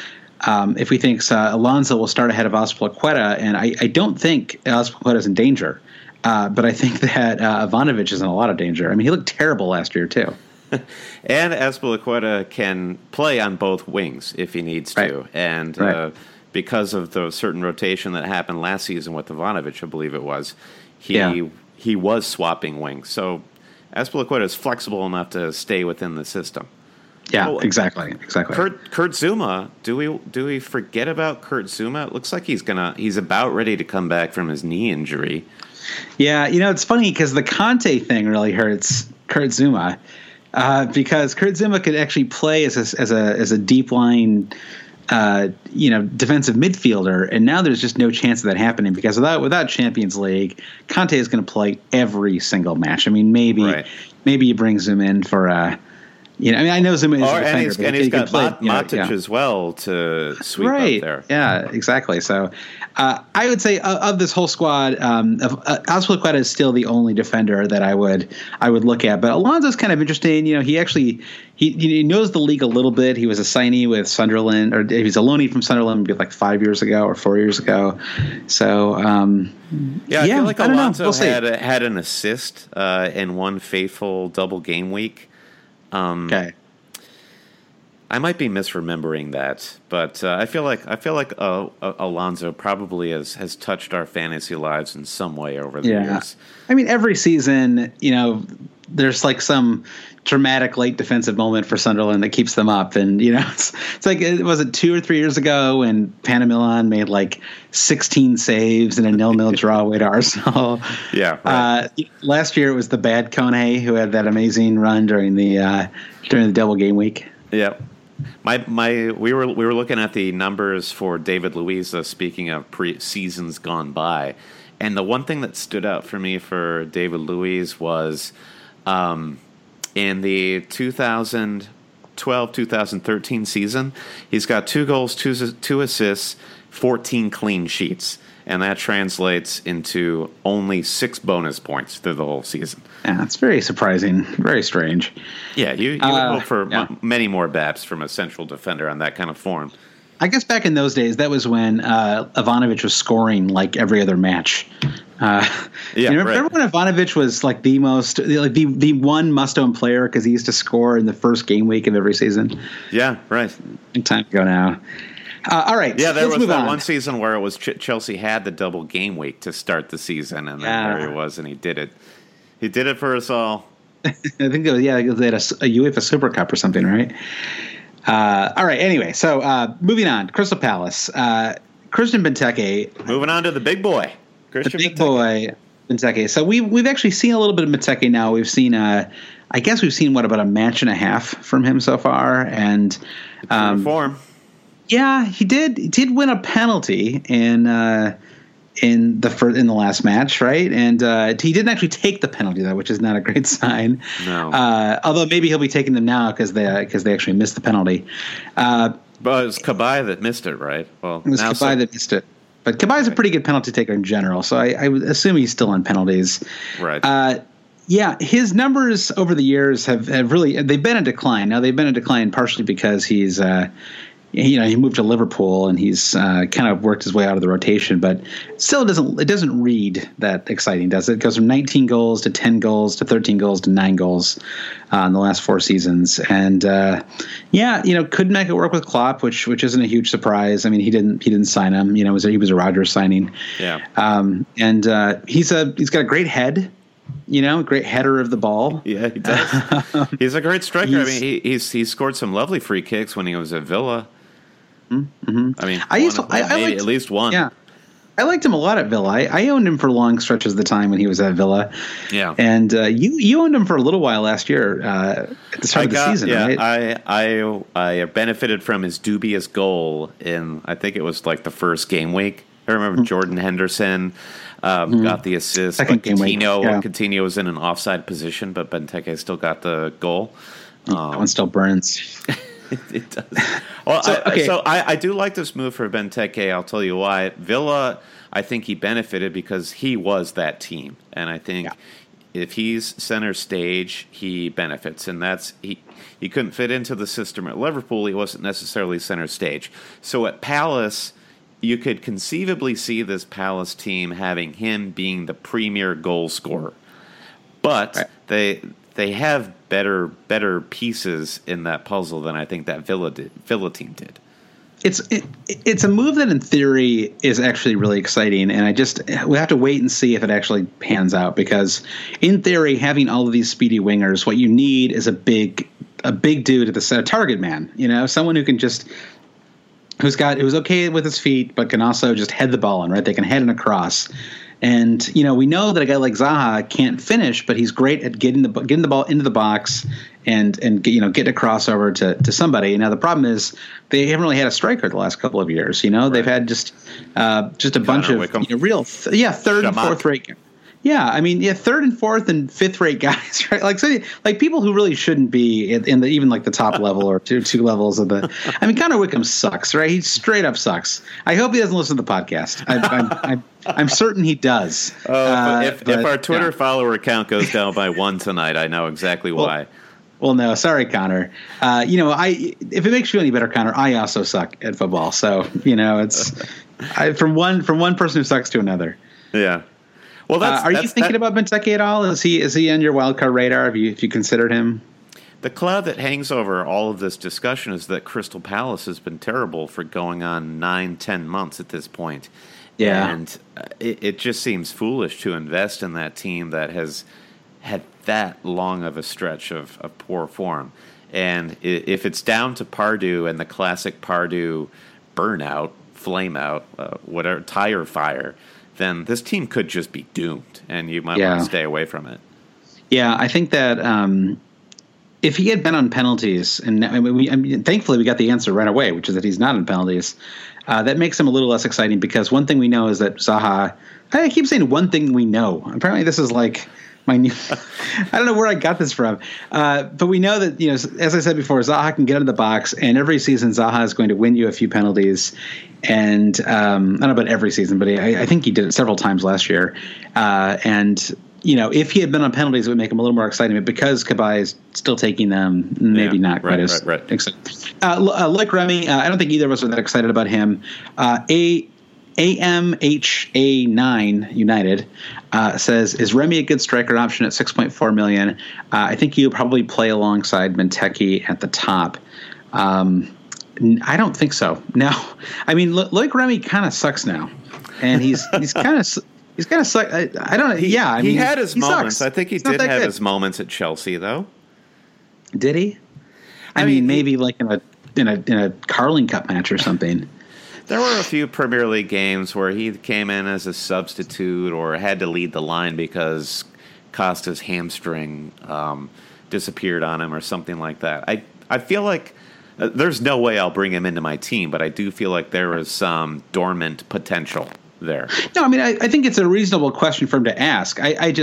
if we think Alonso will start ahead of Azpilicueta, and I don't think Azpilicueta is in danger, but I think that Ivanovic is in a lot of danger. I mean, he looked terrible last year too. And Azpilicueta can play on both wings if he needs to. Right. And because of the certain rotation that happened last season with Ivanovic, I believe it was, he was swapping wings. So Azpilicueta is flexible enough to stay within the system. Yeah, exactly. Kurt Zouma, do we forget about Kurt Zouma? It looks like he's about ready to come back from his knee injury. Yeah, it's funny because the Conte thing really hurts Kurt Zouma. Because Kurt Zouma could actually play as a deep line, defensive midfielder, and now there's just no chance of that happening because without Champions League, Conte is going to play every single match. I mean, maybe you bring Zouma in for I know Zouma is a defender, and he's got Matic as well to sweep up there. Yeah, exactly. So I would say of this whole squad, Azpilicueta is still the only defender that I would look at. But Alonso's kind of interesting. He knows the league a little bit. He was a signee with Sunderland, or he was a loanee from Sunderland like 5 years ago or 4 years ago. So I feel like Alonso had an assist in one faithful double game week. Okay. I might be misremembering that, but I feel like Alonso probably has touched our fantasy lives in some way over the years. I mean, every season, there's like some dramatic late defensive moment for Sunderland that keeps them up, and it's like, was it 2 or 3 years ago when Panamilan made like 16 saves in a 0-0 draw away to Arsenal? Yeah. Right. Last year it was the bad Kone who had that amazing run during the double game week. Yep. We were looking at the numbers for David Luiz, speaking of seasons gone by, and the one thing that stood out for me for David Luiz was in the 2012-2013 season, he's got 2 goals, 2 assists, 14 clean sheets. And that translates into only 6 bonus points through the whole season. Yeah, it's very surprising, very strange. Yeah, you would hope for many more BAPs from a central defender on that kind of form. I guess back in those days, that was when Ivanovic was scoring like every other match. Remember when Ivanovic was like the most, like the one must-own player because he used to score in the first game week of every season? Yeah, right. Long time ago now. All right. Yeah, there was that one season where it was Chelsea had the double game week to start the season, and then there he was, and he did it. He did it for us all. I think they had a UEFA Super Cup or something, right? All right. Anyway, so moving on, Crystal Palace, Christian Benteke. Moving on to the big boy, Christian Benteke. So we've actually seen a little bit of Benteke now. We've seen I guess we've seen about a match and a half from him so far, and form. Yeah, he did win a penalty in the last match, right? And he didn't actually take the penalty though, which is not a great sign. No. Although maybe he'll be taking them now because they actually missed the penalty. But it was Cabaye that missed it, right? Well, it was Cabaye that missed it. But Cabaye's a pretty good penalty taker in general, so I would assume he's still on penalties. Right. Yeah, his numbers over the years have really they've been in decline. Now they've been in decline partially because he's he moved to Liverpool and he's kind of worked his way out of the rotation, but still it doesn't read that exciting, does it? It goes from 19 goals to 10 goals to 13 goals to 9 goals in the last 4 seasons, and could make it work with Klopp, which isn't a huge surprise. I mean, he didn't sign him. He was a Rodgers signing. Yeah, and he's got a great head. Great header of the ball. Yeah, he does. He's a great striker. I mean, he scored some lovely free kicks when he was at Villa. Mm-hmm. I mean, I liked, at least one. Yeah, I liked him a lot at Villa. I owned him for long stretches of the time when he was at Villa. Yeah, and you owned him for a little while last year at the start of the season, right? I benefited from his dubious goal in, I think it was like the first game week. I remember Jordan Henderson got the assist. Second game week. Coutinho was in an offside position, but Benteke still got the goal. That one still burns. It does. Well, so I do like this move for Benteke. I'll tell you why. Villa, I think he benefited because he was that team, and I think if he's center stage, he benefits, and that's he couldn't fit into the system at Liverpool. He wasn't necessarily center stage. So at Palace, you could conceivably see this Palace team having him being the premier goal scorer, but they have better pieces in that puzzle than I think that Villa team did. It's a move that in theory is actually really exciting, and we have to wait and see if it actually pans out, because in theory, having all of these speedy wingers, what you need is a big dude at the target man, someone who can just who's okay with his feet but can also just head the ball in, right? They can head and across. And, we know that a guy like Zaha can't finish, but he's great at getting the ball into the box and getting a crossover to somebody. Now, the problem is they haven't really had a striker the last couple of years. Right. They've had just a bunch of third and fourth rate. Yeah, I mean, third and fourth and fifth rate guys, right? Like people who really shouldn't be in the even like the top level or two levels of the. I mean, Connor Wickham sucks, right? He straight up sucks. I hope he doesn't listen to the podcast. I'm certain he does. If our Twitter follower count goes down by 1 tonight, I know exactly why. Well, no, sorry, Connor. If it makes you any better, Connor, I also suck at football. So it's from one person who sucks to another. Yeah. Well, are you thinking about Benteke at all? Is he on your wildcard radar? Have you considered him? The cloud that hangs over all of this discussion is that Crystal Palace has been terrible for going on 9-10 months at this point. Yeah, and it just seems foolish to invest in that team that has had that long of a stretch of poor form. And if it's down to Pardew and the classic Pardew burnout, flame out, whatever, tire fire, then this team could just be doomed, and you might want to stay away from it. Yeah, I think that if he had been on penalties, and thankfully we got the answer right away, which is that he's not on penalties. That makes him a little less exciting because one thing we know is that Zaha. I keep saying one thing we know. Apparently, this is like my new. I don't know where I got this from, but we know that as I said before, Zaha can get in the box, and every season Zaha is going to win you a few penalties. And I don't know about every season, but I think he did it several times last year. And if he had been on penalties, it would make him a little more exciting. But because Cabaye is still taking them, maybe not quite as exciting. Like Remy, I don't think either of us are that excited about him. AMHA9 United says, is Remy a good striker option at $6.4 million? I think he'll probably play alongside Benteke at the top. I don't think so. No, I mean, Loic Remy kind of sucks now, and he's kind of suck. I don't know. He had his moments. Sucks. I think he did have his moments at Chelsea, though. Did he? I mean, maybe like in a Carling Cup match or something. There were a few Premier League games where he came in as a substitute or had to lead the line because Costa's hamstring disappeared on him or something like that. I feel like there's no way I'll bring him into my team, but I do feel like there is some dormant potential there. No, I mean, I think it's a reasonable question for him to ask.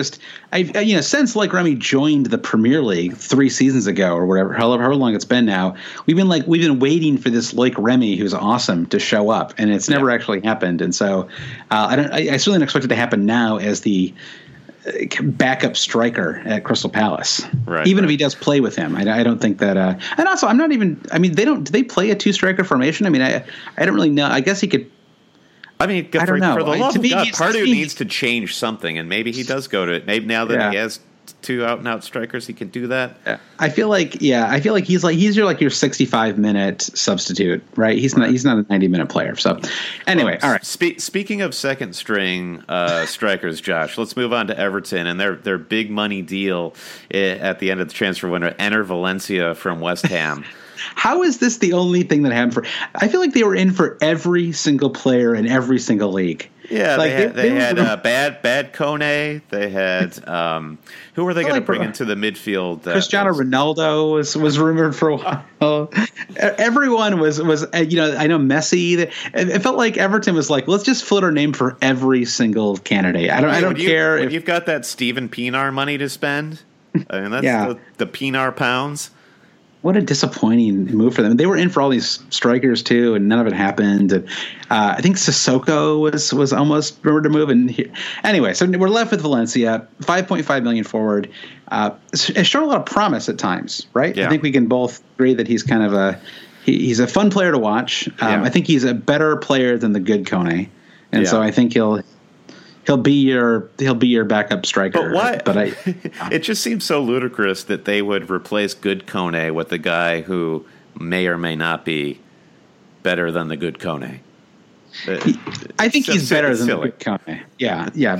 Since like Remy joined the Premier League 3 seasons ago or whatever, however long it's been now, we've been waiting for this Loic Remy who's awesome to show up, and it's never actually happened. And so I certainly don't expect it to happen now as the backup striker at Crystal Palace. Right. Even if he does play with him, I don't think that. And also, I'm not even. I mean, do they play a 2-striker formation? I mean, I don't really know. I guess he could. I mean, I don't know. For the love of God, Pardew needs to change something, and maybe he does go to it. Maybe now that he has 2 out-and-out strikers, he can do that. Yeah. I feel like he's your 65-minute substitute, right? He's not a 90-minute player. So anyway, all right. Speaking of second-string strikers, Josh, let's move on to Everton and their big money deal at the end of the transfer window. Enter Valencia from West Ham. How is this the only thing that happened I feel like they were in for every single player in every single league. Yeah, like they had bad Kone. They had who were they going to bring into the midfield? Cristiano Ronaldo was rumored for a while. Everyone was I know Messi. It felt like Everton was like, let's just float our name for every single candidate. I don't care if you've got that Steven Pienaar money to spend. I mean, that's the Pienaar pounds. What a disappointing move for them. They were in for all these strikers too, and none of it happened. And I think Sissoko was almost rumored to move. And anyway, so we're left with Valencia, 5.5 million forward. Has shown a lot of promise at times, right? Yeah. I think we can both agree that he's kind of he's a fun player to watch. I think he's a better player than the good Kone, and so I think he'll be your backup striker. But why? It just seems so ludicrous that they would replace good Kone with the guy who may or may not be better than the good Kone. I think he's better than the good Kone. Yeah.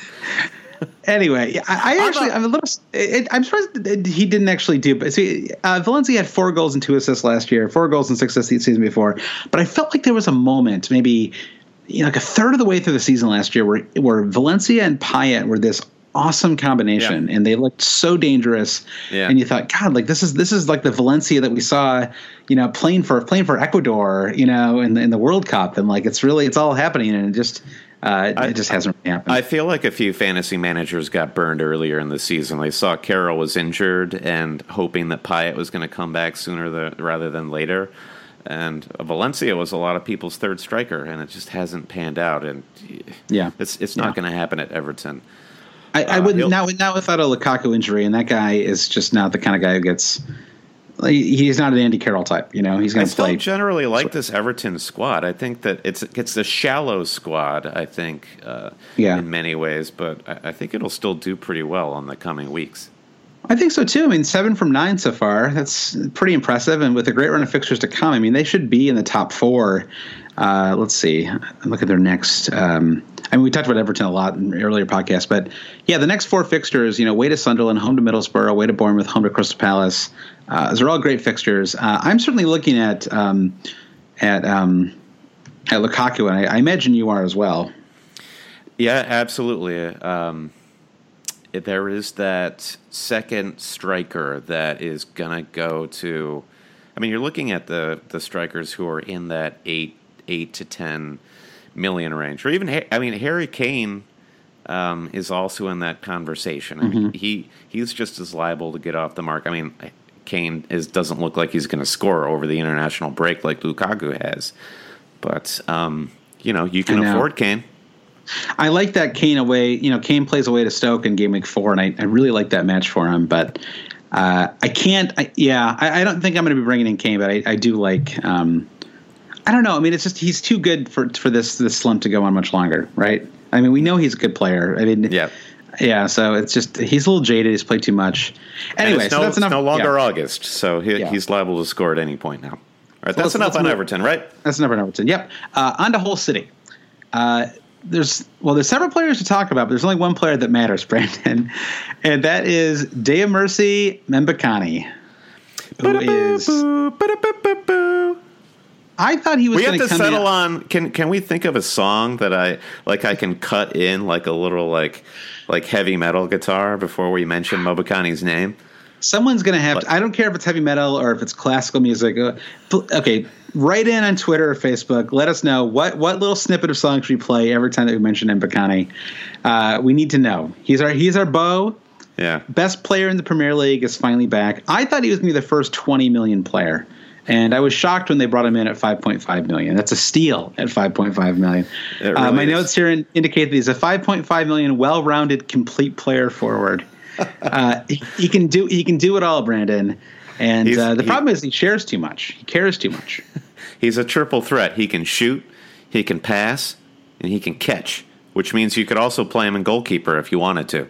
Anyway, I'm a little. I'm surprised he didn't actually do. But see, Valencia had 4 goals and 2 assists last year, 4 goals and 6 assists the season before. But I felt like there was a moment, maybe like a third of the way through the season last year, where Valencia and Payet were this awesome combination, and they looked so dangerous. Yeah. And you thought, God, like this is like the Valencia that we saw, playing for Ecuador, in the World Cup, and like it's all happening, and it just hasn't really happened. I feel like a few fantasy managers got burned earlier in the season. They saw Carroll was injured and hoping that Payet was going to come back sooner rather than later. And Valencia was a lot of people's third striker, and it just hasn't panned out. And it's not going to happen at Everton. I wouldn't now without a Lukaku injury, and that guy is just not the kind of guy who gets. He's not an Andy Carroll type, He's going to play. I still generally like this Everton squad. I think that it's a shallow squad. I think, in many ways, but I think it'll still do pretty well on the coming weeks. I think so too. I mean, 7 from 9 so far. That's pretty impressive. And with a great run of fixtures to come, I mean, they should be in the top 4. Let's see. Look at their next. We talked about Everton a lot in earlier podcasts, but the next 4 fixtures. Away to Sunderland, home to Middlesbrough, away to Bournemouth, home to Crystal Palace. Those are all great fixtures. I'm certainly looking at Lukaku, and I imagine you are as well. Yeah, absolutely. there is that second striker that is gonna go to. I mean, you're looking at the strikers who are in that 8 to 10 million range, or even Harry Kane is also in that conversation. I mean, he's just as liable to get off the mark. I mean, Kane doesn't look like he's going to score over the international break like Lukaku has, but you can afford Kane. I like that Kane away. Kane plays away to Stoke in game week 4, and I really like that match for him. But I can't. I don't think I'm going to be bringing in Kane, but I do like. I don't know. I mean, it's just he's too good for this slump to go on much longer, right? I mean, we know he's a good player. I mean, yeah. So it's just he's a little jaded. He's played too much. Anyway, so that's enough. It's no longer August, so he's liable to score at any point now. All right, that's enough on Everton, right? That's enough on Everton. Yep. On to Hull City. There's several players to talk about, but there's only one player that matters, Brandon, and that is Diamersi Mbakani, who is. I thought he was. We have to settle on. Can we think of a song that I can cut in like a little like heavy metal guitar before we mention Mbakani's name? Someone's going to have to. I don't care if it's heavy metal or if it's classical music. Okay, write in on Twitter or Facebook. Let us know what little snippet of song should we play every time that we mention Mbakani. We need to know. He's our beau. Yeah. Best player in the Premier League is finally back. I thought he was going to be the first 20 million player. And I was shocked when they brought him in at 5.5 million. That's a steal at 5.5 million. Really my notes here indicate that he's a 5.5 million well-rounded, complete player forward. He can do it all, Brandon. And the problem is he shares too much. He cares too much. He's a triple threat. He can shoot, he can pass, and he can catch. Which means you could also play him in goalkeeper if you wanted to.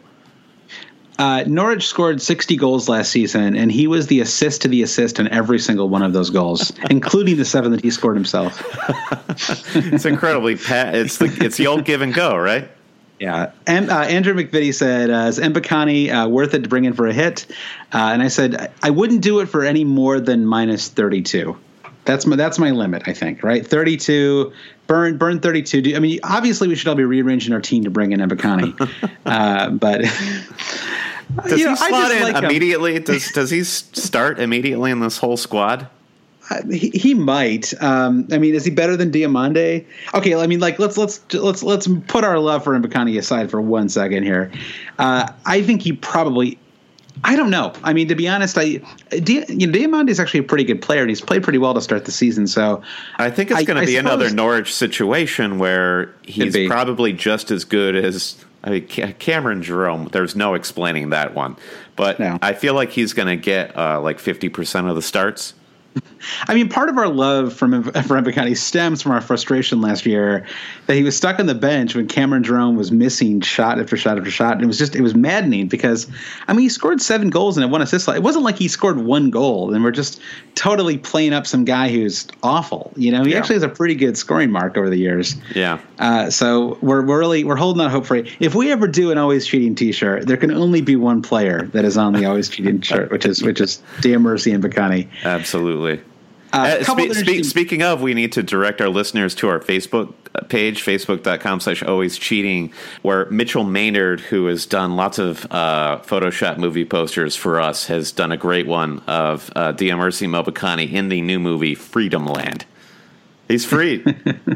Norwich scored 60 goals last season, and he was the assist to the assist in every single one of those goals, including the 7 that he scored himself. It's incredibly it's the old give and go, right? Yeah. And Andrew McVitie said, is Mbakani worth it to bring in for a hit? And I said, I wouldn't do it for any more than minus 32. That's my limit, I think, right? 32, burn 32. I mean, obviously we should all be rearranging our team to bring in Mbakani. But does he slot in immediately? Does he start immediately in this whole squad? He might. I mean, is he better than Diomande? Okay, I mean, like let's put our love for Mbakani aside for 1 second here. I think he probably. I don't know. I mean, to be honest, Diomande is actually a pretty good player, and he's played pretty well to start the season. So I think it's going to be another Norwich situation where he's probably just as good as Cameron Jerome. There's no explaining that one, but no. I feel like he's going to get like 50% of the starts. I mean, part of our love for Mbakani stems from our frustration last year that he was stuck on the bench when Cameron Jerome was missing shot after shot after shot. And it was maddening because, I mean, he scored 7 goals and had 1 assist. It wasn't like he scored 1 goal and we're just totally playing up some guy who's awful. He actually has a pretty good scoring mark over the years. Yeah. So we're holding out hope for it. If we ever do an Always Cheating t-shirt, there can only be one player that is on the Always Cheating shirt, which is Diamersi Mbakani. Absolutely. Speaking of, we need to direct our listeners to our Facebook page, facebook.com/alwayscheating, where Mitchell Maynard, who has done lots of Photoshop movie posters for us, has done a great one of Diamersi Mbakani in the new movie Freedom Land. He's free.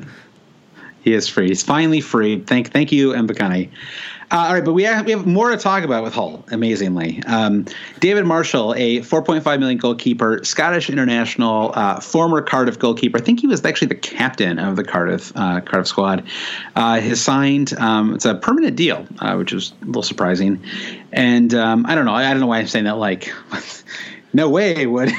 He is free. He's finally free. Thank you, Mbakani. All right, but we have more to talk about with Hull, amazingly. David Marshall, a 4.5 million goalkeeper, Scottish international, former Cardiff goalkeeper. I think he was actually the captain of the Cardiff squad. Has signed. It's a permanent deal, which is a little surprising. And I don't know. I don't know why I'm saying that. Like, no way would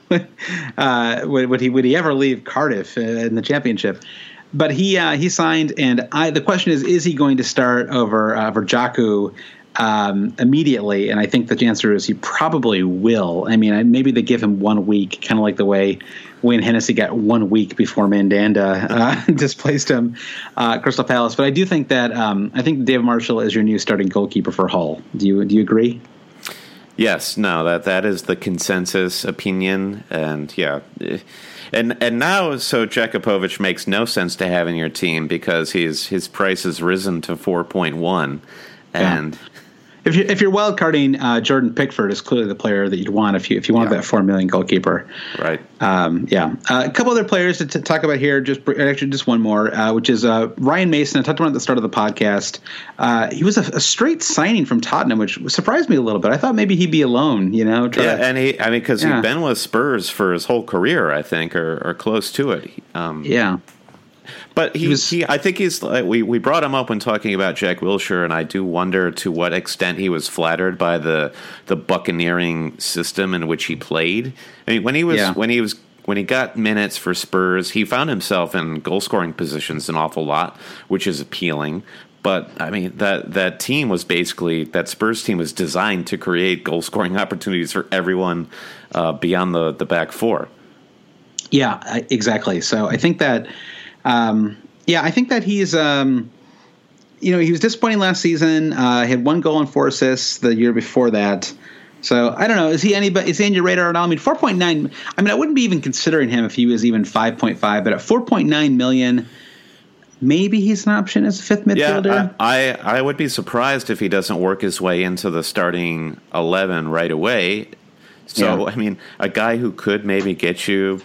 he ever leave Cardiff in the Championship. But he signed, and the question is he going to start over Jaku immediately? And I think the answer is he probably will. I mean, maybe they give him 1 week, kind of like the way Wayne Hennessy got 1 week before Mandanda displaced him, Crystal Palace. But I do think that I think David Marshall is your new starting goalkeeper for Hull. Do you agree? Yes. No. That is the consensus opinion, and yeah. And now, so Jakupovic makes no sense to have in your team because his price has risen to 4.1, and If you're wild carding, Jordan Pickford is clearly the player that you'd want if you want that $4 million goalkeeper. Right. A couple other players to talk about here. Just one more, which is Ryan Mason. I talked about at the start of the podcast. He was a straight signing from Tottenham, which surprised me a little bit. I thought maybe he'd be alone. Because he'd been with Spurs for his whole career, I think, or close to it. But I think he's. We brought him up when talking about Jack Wilshere, and I do wonder to what extent he was flattered by the buccaneering system in which he played. I mean, when he got minutes for Spurs, he found himself in goal scoring positions an awful lot, which is appealing. But I mean, that team was basically, that Spurs team was designed to create goal scoring opportunities for everyone beyond the back four. Yeah, exactly. So I think that. I think that he's, he was disappointing last season. He had 1 goal and 4 assists the year before that. So I don't know. Is he in your radar at all? I mean, 4.9. I mean, I wouldn't be even considering him if he was even 5.5. But at 4.9 million, maybe he's an option as a fifth midfielder. Yeah, I would be surprised if he doesn't work his way into the starting 11 right away. So I mean, a guy who could maybe get you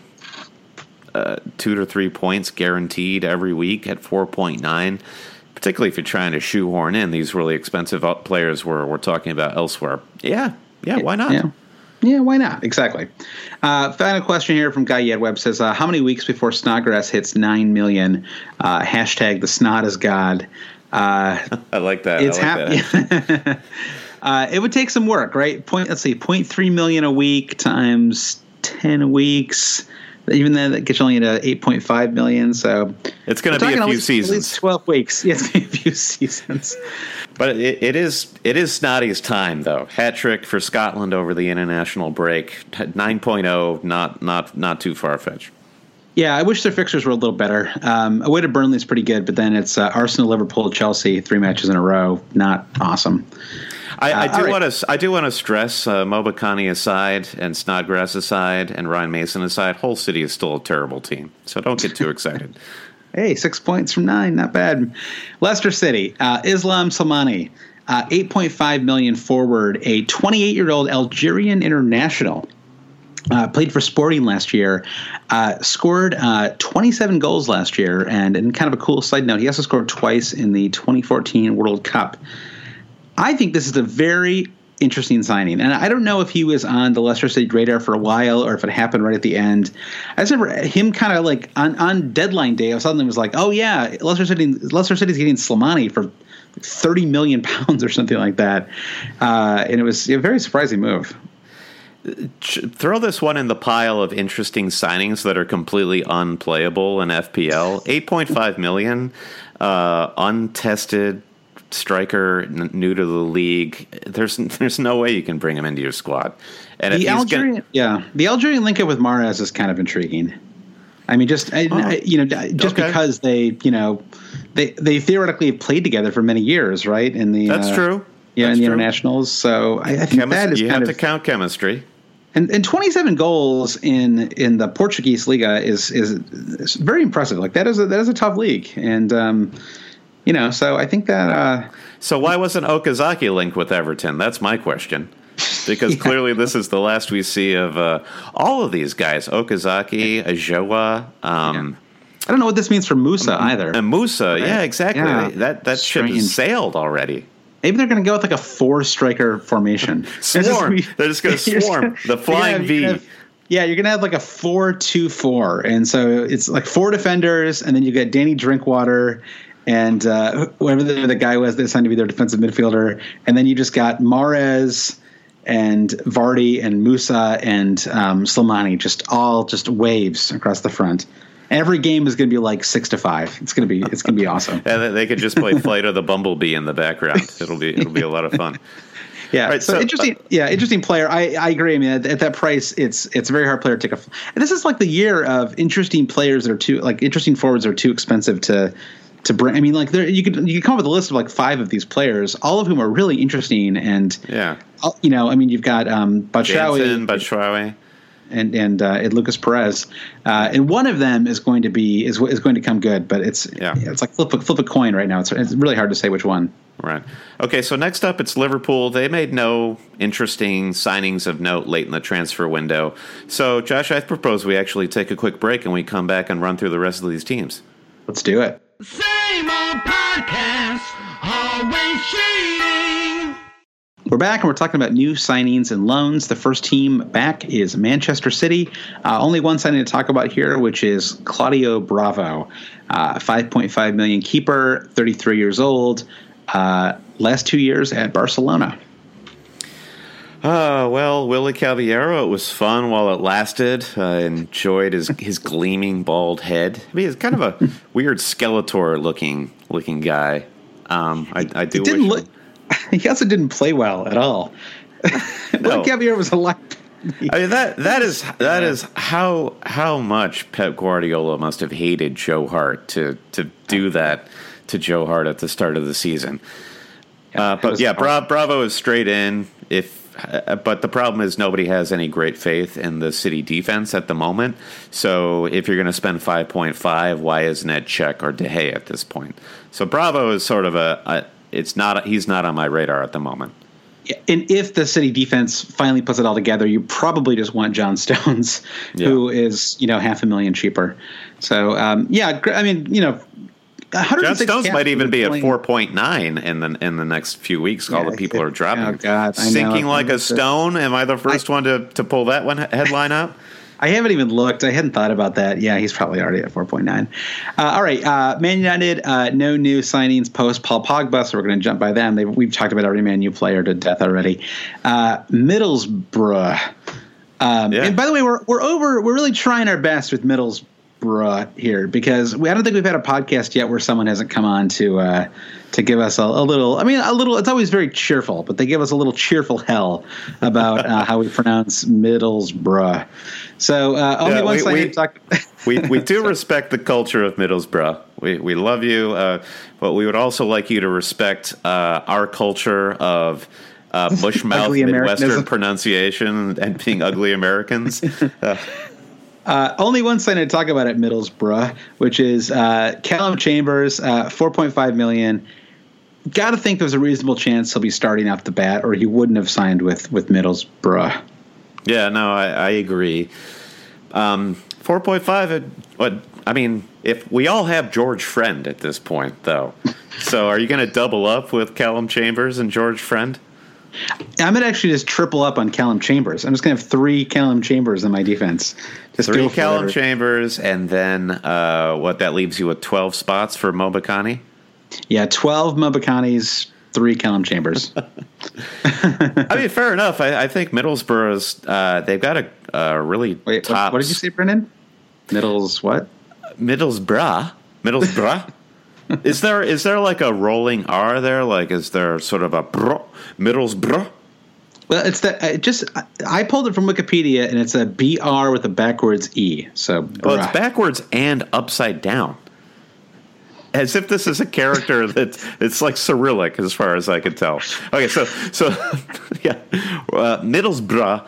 2 to 3 points guaranteed every week at 4.9, particularly if you're trying to shoehorn in these really expensive players we're talking about elsewhere. Yeah, why not? Yeah, why not? Exactly. Final question here from Guy Yedweb says, how many weeks before Snodgrass hits 9 million? Hashtag the snot is God. I like that. It's that. It would take some work, right? 0.3 million a week times 10 weeks. Even then, that gets only to 8.5 million. So it's going to be a few seasons. At least 12 weeks. Yeah, it's going to be a few seasons. But it is Snotty's time, though. Hat trick for Scotland over the international break. 9.0, not too far fetched. Yeah, I wish their fixtures were a little better. Away to Burnley is pretty good, but then it's Arsenal, Liverpool, Chelsea, 3 matches in a row. Not awesome. I do want to stress, Mobakani aside, and Snodgrass aside, and Ryan Mason aside, Hull City is still a terrible team. So don't get too excited. Hey, 6 points from 9, not bad. Leicester City, Islam Slimani, 8.5 million forward, a 28-year-old Algerian international. Played for Sporting last year, scored 27 goals last year, and in kind of a cool side note, he also scored twice in the 2014 World Cup. I think this is a very interesting signing, and I don't know if he was on the Leicester City radar for a while or if it happened right at the end. I just remember him kind of like on deadline day, I suddenly was like, oh yeah, Leicester City's getting Slimani for 30 million pounds or something like that, and it was a very surprising move. Throw this one in the pile of interesting signings that are completely unplayable in FPL. 8.5 million, untested striker, new to the league. There's no way you can bring him into your squad. And the Algerian link-up with Mahrez is kind of intriguing. I mean, because they theoretically have played together for many years, right? That's true. Yeah, in the internationals. So I think that is you have to count chemistry. And 27 goals in the Portuguese Liga is very impressive. Like that is a tough league, and so I think that. So why wasn't Okazaki linked with Everton? That's my question. Because clearly this is the last we see of all of these guys. Okazaki, Ajoa. I don't know what this means for Musa either. And Musa, right? Yeah, exactly. Yeah. That ship has sailed already. Maybe they're going to go with like a 4-striker formation. Swarm. They're just going to swarm. The flying V. You're going to have like a 4-2-4. And so it's like 4 defenders, and then you get Danny Drinkwater and whoever the guy was that signed to be their defensive midfielder. And then you just got Mahrez and Vardy and Musa and Slimani, just waves across the front. Every game is going to be like 6-5. It's going to be awesome. And they could just play Flight of the Bumblebee in the background. It'll be a lot of fun. Yeah. Right, so interesting. Interesting player. I agree. I mean, at that price, it's a very hard player to take. And this is like the year of interesting players that are interesting forwards are too expensive to bring. I mean, like you could come up with a list of like 5 of these players, all of whom are really interesting. And I mean, you've got Batshuayi. And Lucas Perez, and one of them is going to come good, but it's like flip a coin right now. It's really hard to say which one. Right. Okay, so next up, it's Liverpool. They made no interesting signings of note late in the transfer window. So, Josh, I propose we actually take a quick break and we come back and run through the rest of these teams. Let's do it. Same old podcast, always shading. We're back, and we're talking about new signings and loans. The first team back is Manchester City. Only one signing to talk about here, which is Claudio Bravo, 5.5 million keeper, 33 years old. Last 2 years at Barcelona. Well, Willy Caballero, it was fun while it lasted. I enjoyed his gleaming bald head. I mean, he's kind of a weird Skeletor looking guy. I do wish he also didn't play well at all. No. Willy Caballero was a lot. I mean, that is how much Pep Guardiola must have hated Joe Hart to do that to Joe Hart at the start of the season. Bravo is straight in. But the problem is nobody has any great faith in the City defense at the moment. So if you're going to spend 5.5, why isn't it Cech or De Gea at this point? So Bravo is sort of he's not on my radar at the moment. And if the City defense finally puts it all together, you probably just want John Stones, who is, $500,000 cheaper. So, I mean, John Stones might even be at 4.9 in the next few weeks. All the people are dropping. Oh God, sinking like a stone. Am I the first one to pull that one headline up? I haven't even looked. I hadn't thought about that. Yeah, he's probably already at 4.9. All right, Man United, no new signings post Paul Pogba, so we're going to jump by them. We've talked about every Man U player to death already. Middlesbrough. And by the way, we're really trying our best with Middlesbrough here, because I don't think we've had a podcast yet where someone hasn't come on to give us a little. I mean, a little. It's always very cheerful, but they give us a little cheerful hell about how we pronounce Middlesbrough. So only one sign. We do respect the culture of Middlesbrough. We love you, but we would also like you to respect our culture of mushmouth Midwestern pronunciation and being ugly Americans. Only one sign to talk about at Middlesbrough, which is Callum Chambers, 4.5 million. Got to think there's a reasonable chance he'll be starting off the bat, or he wouldn't have signed with Middlesbrough. Yeah, no, I agree. 4.5. I mean, if we all have George Friend at this point, though, so are you going to double up with Callum Chambers and George Friend? I'm going to actually just triple up on Callum Chambers. I'm just going to have 3 Callum Chambers in my defense. Just 3 Callum Chambers, and then that leaves you with 12 spots for Mobakani? Yeah, 12 Mobacanis, 3 Callum Chambers. I mean, fair enough. I think Middlesbrough's they've got a really top. What did you say, Brendan? Middlesbrough. Is there like a rolling R there? Like, is there sort of a Middlesbrough? Well, it's that. I pulled it from Wikipedia, and it's a BR with a backwards E. So, well, it's backwards and upside down, as if this is a character it's like Cyrillic, as far as I can tell. Okay, so yeah, Middlesbrough.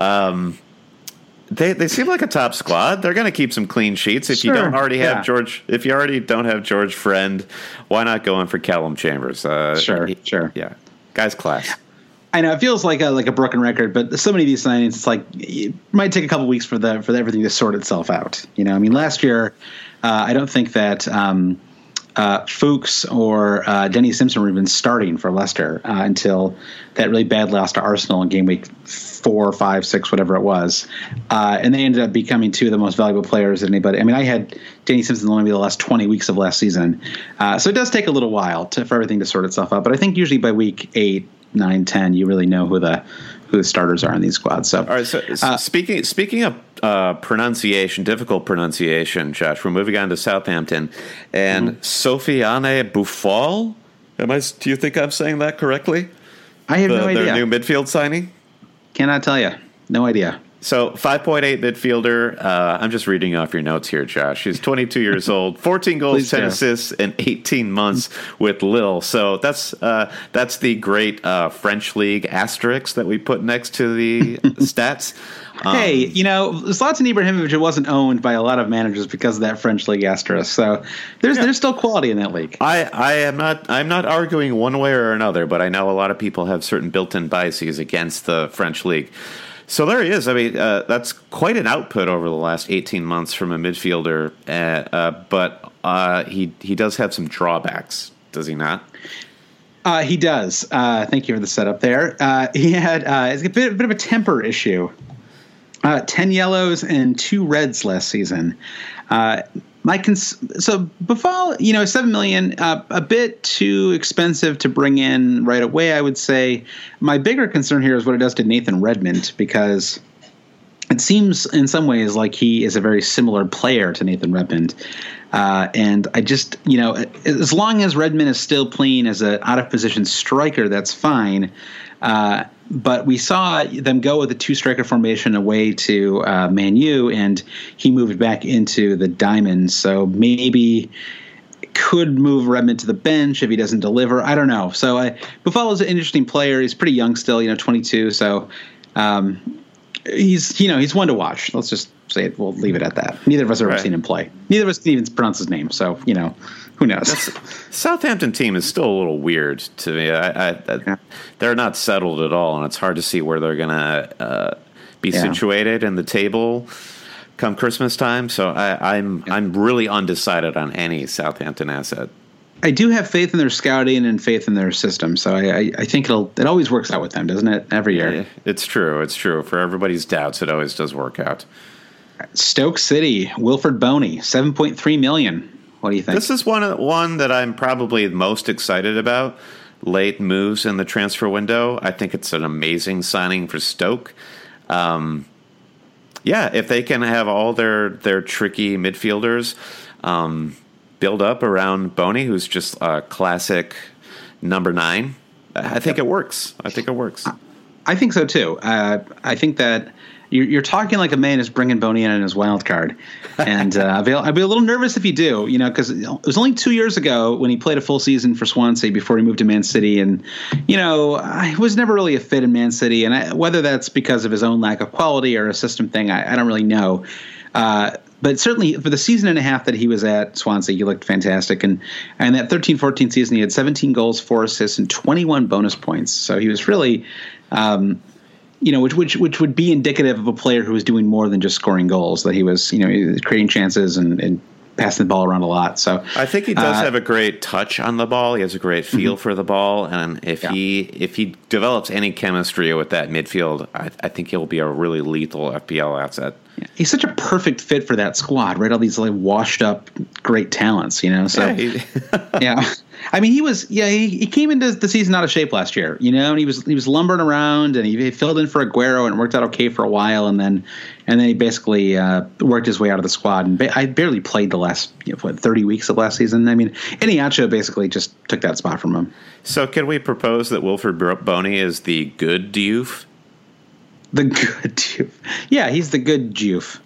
They seem like a top squad. They're going to keep some clean sheets. If you don't already have George, if you already don't have George Friend, why not go in for Callum Chambers? Sure. Yeah, guy's class. I know it feels like a broken record, but so many of these signings, it's like it might take a couple weeks for everything to sort itself out. I mean, last year, I don't think that Fuchs or Denny Simpson were even starting for Leicester until that really bad loss to Arsenal in game week 4, 5, 6, whatever it was, and they ended up becoming 2 of the most valuable players that anybody. I mean, I had Denny Simpson only be the last 20 weeks of last season, so it does take a little while for everything to sort itself out. But I think usually by week 8, 9, 10, you really know who the starters are in these squads. So, all right. So speaking of pronunciation, difficult pronunciation, Josh, we're moving on to Southampton and Sofiane Boufal. Do you think I'm saying that correctly? I have no idea. Their new midfield signing. Cannot tell you. No idea. So 5.8 midfielder. I'm just reading off your notes here, Josh. He's 22 years old, 14 goals, 10 assists in 18 months with Lille. So that's the great French league asterisk that we put next to the stats. Hey, Zlatan Ibrahimovic wasn't owned by a lot of managers because of that French league asterisk. So there's still quality in that league. I'm not arguing one way or another, but I know a lot of people have certain built-in biases against the French league. So there he is. I mean, that's quite an output over the last 18 months from a midfielder, but he does have some drawbacks, does he not? He does. Thank you for the setup there. He had a bit of a temper issue. 10 yellows and 2 reds last season. So Boufal, $7 million, a bit too expensive to bring in right away, I would say. My bigger concern here is what it does to Nathan Redmond, because it seems in some ways like he is a very similar player to Nathan Redmond. And I just, as long as Redmond is still playing as an out-of-position striker, that's fine. But we saw them go with a 2-striker formation away to Man U, and he moved back into the diamond. So maybe could move Redmond to the bench if he doesn't deliver. I don't know. So Boufal is an interesting player. He's pretty young still, 22. So he's one to watch. Let's just say it. We'll leave it at that. Neither of us have ever seen him play. Neither of us can even pronounce his name. So, who knows? Southampton team is still a little weird to me. They're not settled at all, and it's hard to see where they're going to be situated in the table come Christmas time. So I'm really undecided on any Southampton asset. I do have faith in their scouting and faith in their system. So I think it always works out with them, doesn't it? Every year. Yeah, it's true. It's true. For everybody's doubts, it always does work out. Stoke City, Wilfred Boney, $7.3 million. What do you think? This is one that I'm probably most excited about. Late moves in the transfer window. I think it's an amazing signing for Stoke. If they can have all their tricky midfielders build up around Boney, who's just a classic number 9, I think it works. I think so too. I think that you're talking like a man is bringing Boney in his wild card, and I'd be a little nervous if you do, because it was only 2 years ago when he played a full season for Swansea before he moved to Man City, and I was never really a fit in Man City, and whether that's because of his own lack of quality or a system thing, I don't really know. But certainly for the season and a half that he was at Swansea, he looked fantastic. And that 13-14 season, he had 17 goals, 4 assists, and 21 bonus points. So he was really, which would be indicative of a player who was doing more than just scoring goals, that he was, creating chances and passing the ball around a lot. So I think he does have a great touch on the ball. He has a great feel for the ball. And if he develops any chemistry with that midfield, I think he'll be a really lethal FPL asset. Yeah. He's such a perfect fit for that squad, right? All these washed up great talents, So yeah. I mean, he came into the season out of shape last year, and he was lumbering around, and he filled in for Aguero and it worked out okay for a while, and then he basically worked his way out of the squad. And I barely played the last 30 weeks of last season. I mean, Iniacho basically just took that spot from him. So can we propose that Wilfred Boney is the good Diouf? The good Diouf. Yeah, he's the good Diouf.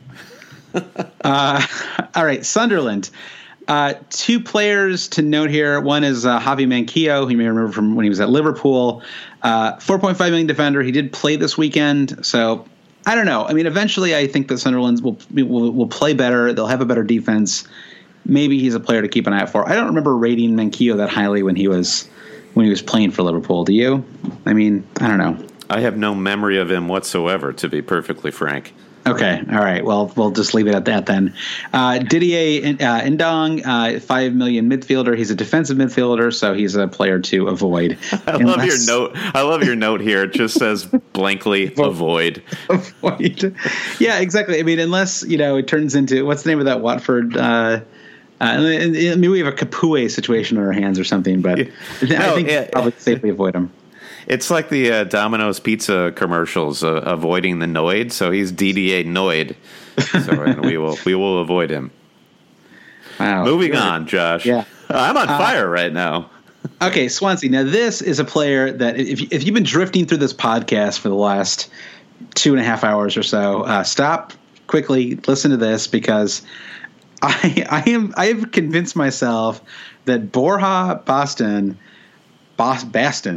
All right, Sunderland. 2 players to note here. One is Javi Manquillo, who you may remember from when he was at Liverpool. 4.5 million defender. He did play this weekend, so I don't know. I mean, eventually, I think that Sunderland will play better. They'll have a better defense. Maybe he's a player to keep an eye out for. I don't remember rating Manquillo that highly when he was playing for Liverpool. Do you? I mean, I don't know. I have no memory of him whatsoever, to be perfectly frank. Okay. All right. Well, we'll just leave it at that then. Didier Ndong, 5 million midfielder. He's a defensive midfielder, so he's a player to avoid. I love your note here. It just says blankly avoid. Avoid. Yeah, exactly. I mean, unless, it turns into, what's the name of that Watford? Maybe we have a Capoue situation on our hands or something, but I think probably safely avoid him. It's like the Domino's Pizza commercials, avoiding the Noid. So he's DDA Noid. So we will avoid him. Wow. Moving on, Josh. Yeah. I'm on fire right now. Okay, Swansea. Now this is a player that if you've been drifting through this podcast for the last 2.5 hours or so, stop quickly, listen to this, because I have convinced myself that Borja Baston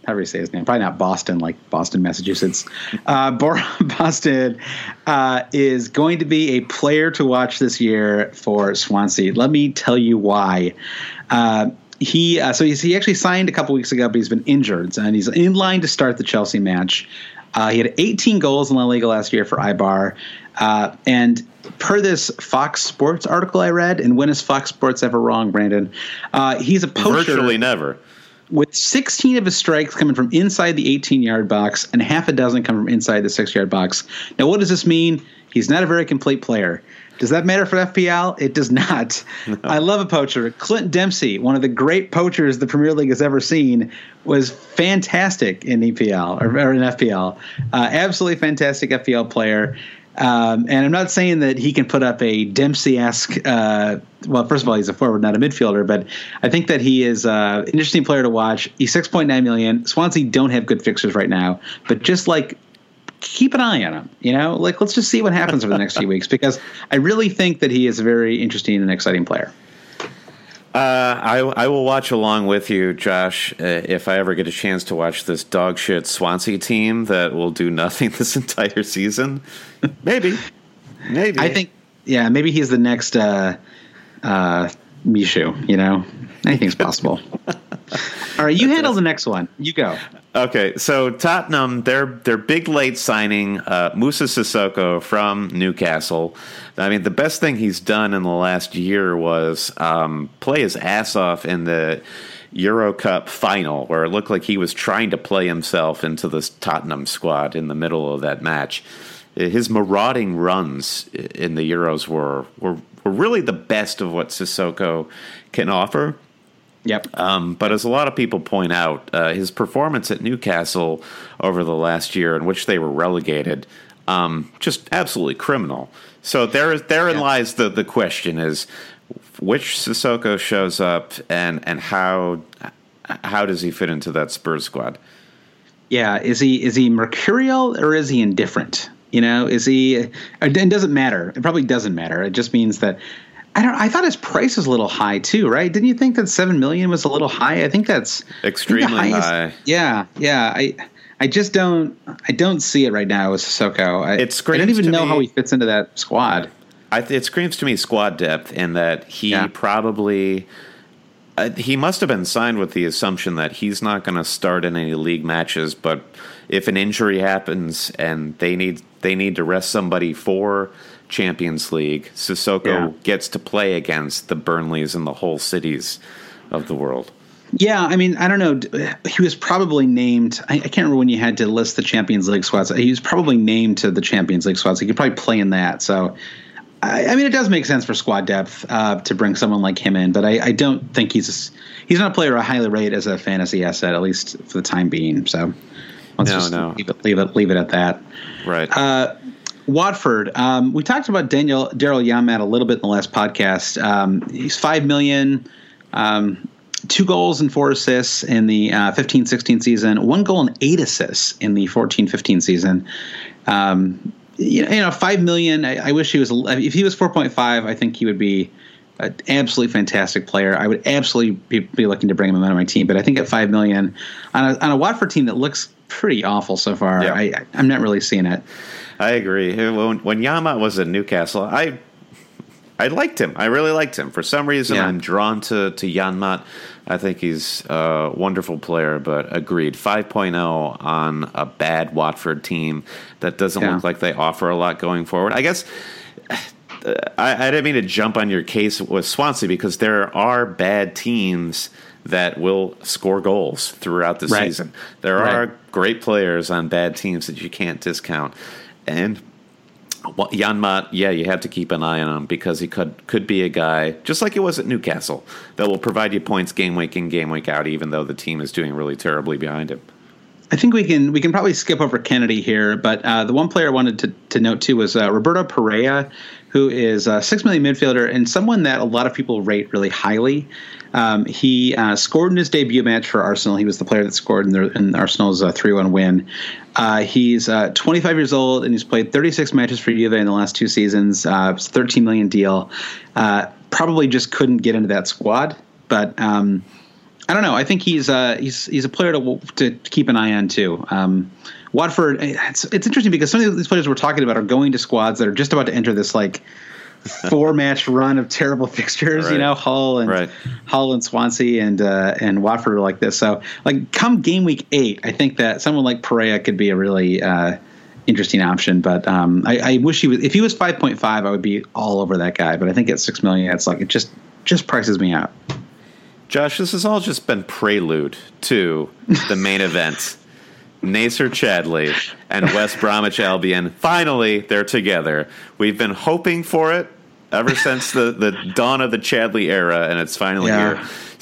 however you say his name, probably not Boston, like Boston, Massachusetts. Boston is going to be a player to watch this year for Swansea. Let me tell you why. He actually signed a couple weeks ago, but he's been injured, and he's in line to start the Chelsea match. He had 18 goals in La Liga last year for Eibar. And per this Fox Sports article I read, and when is Fox Sports ever wrong, Brandon? He's a poacher. Virtually never. With 16 of his strikes coming from inside the 18-yard box and half a dozen come from inside the 6-yard box. Now, what does this mean? He's not a very complete player. Does that matter for FPL? It does not. No. I love a poacher. Clint Dempsey, one of the great poachers the Premier League has ever seen, was fantastic in EPL or in FPL. Absolutely fantastic FPL player. And I'm not saying that he can put up a Dempsey-esque well, first of all, he's a forward, not a midfielder, but I think that he is an interesting player to watch. He's 6.9 million. Swansea don't have good fixtures right now, but just keep an eye on him, let's just see what happens over the next few weeks, because I really think that he is a very interesting and exciting player. I will watch along with you, Josh, if I ever get a chance to watch this dog shit Swansea team that will do nothing this entire season. Maybe. I think, maybe he's the next Mishu, anything's possible. All right, you handle the next one. You go. Okay, so Tottenham, their big late signing, Moussa Sissoko from Newcastle. I mean, the best thing he's done in the last year was play his ass off in the Euro Cup final, where it looked like he was trying to play himself into this Tottenham squad in the middle of that match. His marauding runs in the Euros were really the best of what Sissoko can offer. Yep. But as a lot of people point out, his performance at Newcastle over the last year in which they were relegated, just absolutely criminal. So therein lies the question is, which Sissoko shows up and how does he fit into that Spurs squad? Yeah. Is he mercurial or is he indifferent? Is he, it doesn't matter. It probably doesn't matter. It just means that, I thought his price was a little high too, right? Didn't you think that $7 million was a little high? I think that's extremely high. Yeah. I just don't see it right now with Sissoko. I don't even know how he fits into that squad. It screams to me squad depth in that he probably he must have been signed with the assumption that he's not going to start in any league matches, but if an injury happens and they need to rest somebody for Champions League, Sissoko gets to play against the Burnleys and the whole cities of the world. Yeah, I mean, I don't know. He was probably named. I can't remember when you had to list the Champions League squads. He was probably named to the Champions League squad, so he could probably play in that. So, I mean, it does make sense for squad depth to bring someone like him in, but I don't think he's not a player I highly rate as a fantasy asset, at least for the time being. So, leave it at that. Right. Watford. We talked about Daryl Janmaat a little bit in the last podcast. He's $5 million, 2 goals and 4 assists in the 15-16 season, 1 goal and 8 assists in the 14-15 season. $5 million. I wish he was. If he was 4.5, I think he would be an absolutely fantastic player. I would absolutely be looking to bring him on my team. But I think at $5 million on a Watford team that looks pretty awful so far, I'm not really seeing it. I agree. When Janmaat was at Newcastle, I liked him. I really liked him. For some reason, I'm drawn to Janmaat. I think he's a wonderful player, but agreed. 5.0 on a bad Watford team that doesn't look like they offer a lot going forward. I guess I didn't mean to jump on your case with Swansea, because there are bad teams that will score goals throughout the season. There are great players on bad teams that you can't discount. And Janmaat, you have to keep an eye on him, because he could be a guy, just like he was at Newcastle, that will provide you points game week in, game week out, even though the team is doing really terribly behind him. I think we can probably skip over Kennedy here, but the one player I wanted to note too was Roberto Pereira, who is a $6 million midfielder and someone that a lot of people rate really highly. He scored in his debut match for Arsenal. He was the player that scored in Arsenal's 3-1 win. He's 25 years old, and he's played 36 matches for Juve in the last 2 seasons. It's a $13 million deal. Probably just couldn't get into that squad, but I don't know. I think he's a player to keep an eye on too. Watford. It's interesting because some of these players we're talking about are going to squads that are just about to enter this like 4-match run of terrible fixtures. Right. You know, Hull and Swansea and Watford are like this. So like come game week 8, I think that someone like Pereira could be a really interesting option. But I wish he was. If he was 5.5, I would be all over that guy. But I think at 6 million, it's like it just prices me out. Josh, this has all just been prelude to the main event. Nacer Chadli and West Bromwich Albion, finally, they're together. We've been hoping for it ever since the dawn of the Chadli era, and it's finally here.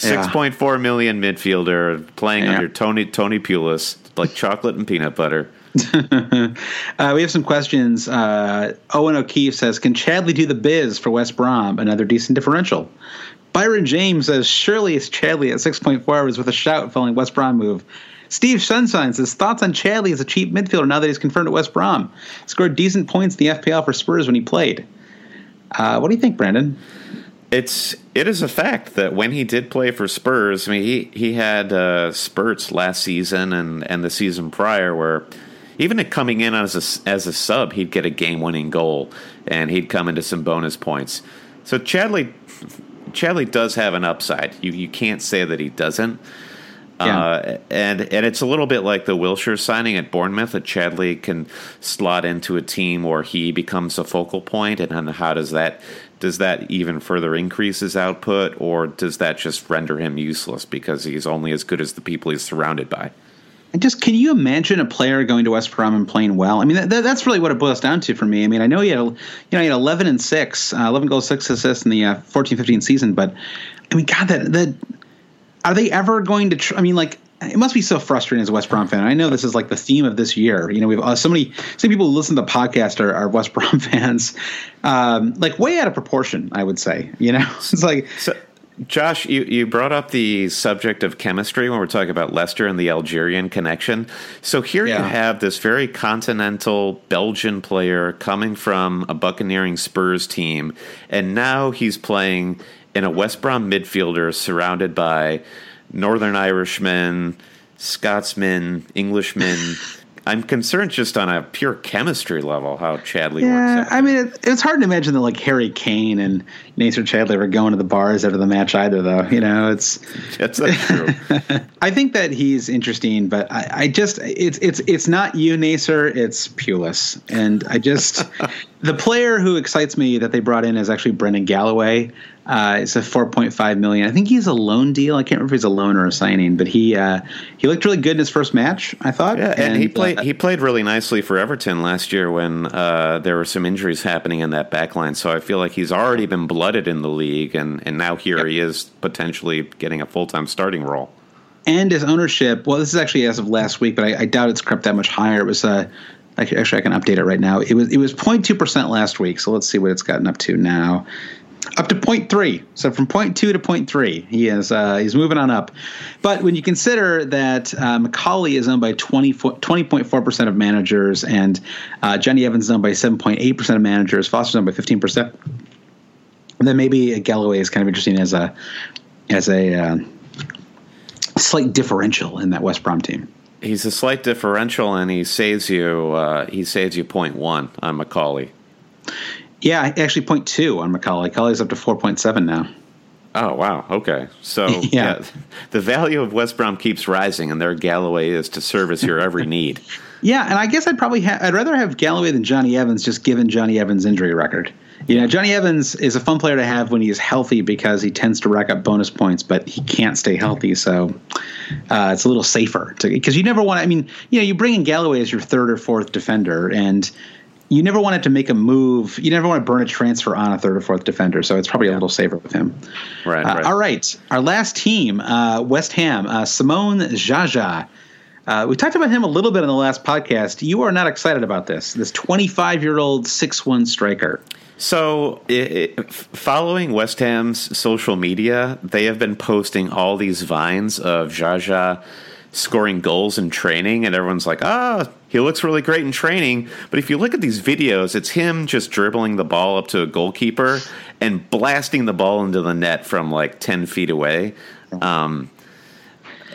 6.4 million midfielder playing under Tony Pulis, like chocolate and peanut butter. We have some questions. Owen O'Keefe says, can Chadli do the biz for West Brom? Another decent differential. Byron James says, surely it's Chadli at 6.4 was with a shout following West Brom move. Steve Sunshine says, thoughts on Chadli as a cheap midfielder now that he's confirmed at West Brom. Scored decent points in the FPL for Spurs when he played. What do you think, Brandon? It is a fact that when he did play for Spurs, I mean, he had spurts last season and the season prior where even coming in as a sub, he'd get a game-winning goal and he'd come into some bonus points. So Chadli does have an upside. You can't say that he doesn't. Yeah. And it's a little bit like the Wilshere signing at Bournemouth, that Chadli can slot into a team where he becomes a focal point, and how does that even further increase his output, or does that just render him useless because he's only as good as the people he's surrounded by? And just, can you imagine a player going to West Brom and playing well? I mean, that's really what it boils down to for me. I mean, I know he had 11 and 6, 11 goals, 6 assists in the 14-15 season, but I mean, God, that are they ever going to? I mean, like, it must be so frustrating as a West Brom fan. I know this is like the theme of this year. You know, we've so many people who listen to the podcast are West Brom fans, like way out of proportion, I would say. You know, it's like. So, Josh, you brought up the subject of chemistry when we're talking about Leicester and the Algerian connection. So here you have this very continental Belgian player coming from a buccaneering Spurs team, and now he's playing in a West Brom midfielder surrounded by Northern Irishmen, Scotsmen, Englishmen. I'm concerned just on a pure chemistry level how Chadli works out. I mean, it's hard to imagine that like Harry Kane and Nacer Chadli were going to the bars after the match either, though. You know, that's true. I think that he's interesting, but I just it's not you, Nacer, it's Pulis, and I just the player who excites me that they brought in is actually Brendan Galloway. It's a 4.5 million. I think he's a loan deal. I can't remember if he's a loan or a signing, but he looked really good in his first match, I thought. Yeah, and he played really nicely for Everton last year when there were some injuries happening in that back line. So I feel like he's already been blooded in the league, and now here he is potentially getting a full-time starting role. And his ownership, well, this is actually as of last week, but I doubt it's crept that much higher. It was actually I can update it right now. It was 0.2% last week, so let's see what it's gotten up to now. Up to 0.3. So from 0.2 to 0.3, he's moving on up. But when you consider that Macaulay is owned by 20.4% of managers, and Johnny Evans is owned by 7.8% of managers, Foster's owned by 15%, then maybe Galloway is kind of interesting as a slight differential in that West Brom team. He's a slight differential, and he saves you 0.1 on Macaulay. Yeah, actually 0.2 on Macaulay. Macaulay's up to 4.7 now. Oh, wow. Okay. So, yeah, the value of West Brom keeps rising, and their Galloway is to service your every need. Yeah, and I guess I'd rather have Galloway than Johnny Evans, just given Johnny Evans' injury record. You know, Johnny Evans is a fun player to have when he's healthy because he tends to rack up bonus points, but he can't stay healthy, so it's a little safer. Because you never want to – I mean, you know, you bring in Galloway as your third or fourth defender, and – you never wanted to make a move. You never want to burn a transfer on a third or fourth defender, so it's probably a little safer with him. Right. All right. Our last team, West Ham, Simone Jaja. We talked about him a little bit in the last podcast. You are not excited about this 25-year-old 6'1" striker. So following West Ham's social media, they have been posting all these vines of Jaja scoring goals in training, and everyone's like, he looks really great in training. But if you look at these videos, it's him just dribbling the ball up to a goalkeeper and blasting the ball into the net from like 10 feet away.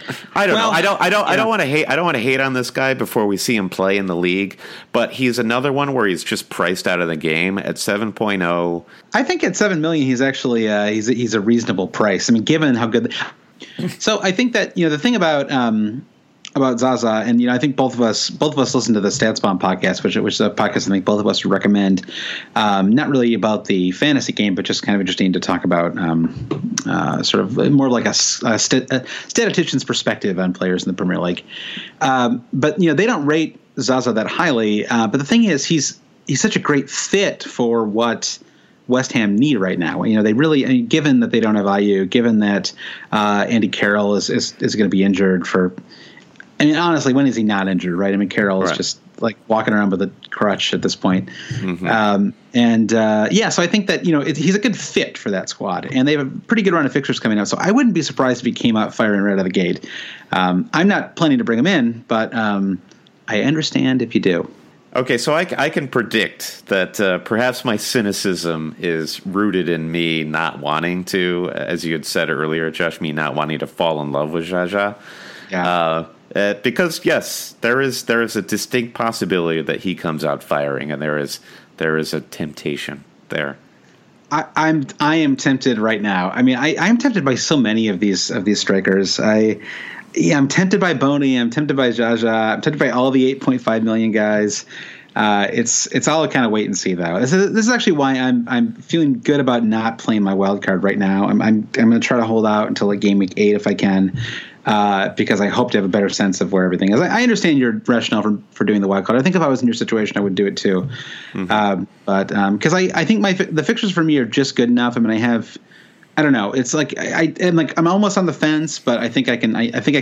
I don't know. I don't want to hate. I don't want to hate on this guy before we see him play in the league. But he's another one where he's just priced out of the game at 7.0. I think at $7 million, he's actually he's a reasonable price. I mean, given how good. So I think that the thing about Zaza, and I think both of us listen to the StatsBomb podcast, which is a podcast I think both of us would recommend. Not really about the fantasy game, but just kind of interesting to talk about, sort of more like a statistician's perspective on players in the Premier League. But they don't rate Zaza that highly. But the thing is, he's such a great fit for what West Ham need right now. They really, given that they don't have Ayew, given that Andy Carroll is going to be injured for. I mean, honestly, when is he not injured, right? I mean, Carroll is just like walking around with a crutch at this point. Mm-hmm. So I think that, he's a good fit for that squad. And they have a pretty good run of fixtures coming up. So I wouldn't be surprised if he came out firing right out of the gate. I'm not planning to bring him in, but I understand if you do. Okay, so I can predict that perhaps my cynicism is rooted in me not wanting to, as you had said earlier, Josh, me not wanting to fall in love with Zaza. Yeah. Because yes, there is a distinct possibility that he comes out firing, and there is a temptation there. I am tempted right now. I mean, I'm tempted by so many of these strikers. I'm tempted by Boney. I'm tempted by Zaza. I'm tempted by all the 8.5 million guys. It's all kind of wait and see though. This is actually why I'm feeling good about not playing my wild card right now. I'm going to try to hold out until like game week 8 if I can. Because I hope to have a better sense of where everything is. I understand your rationale for doing the wild card. I think if I was in your situation, I would do it too. Mm-hmm. But because I think the fixtures for me are just good enough. I mean, I don't know. It's like I'm almost on the fence, but I think I can.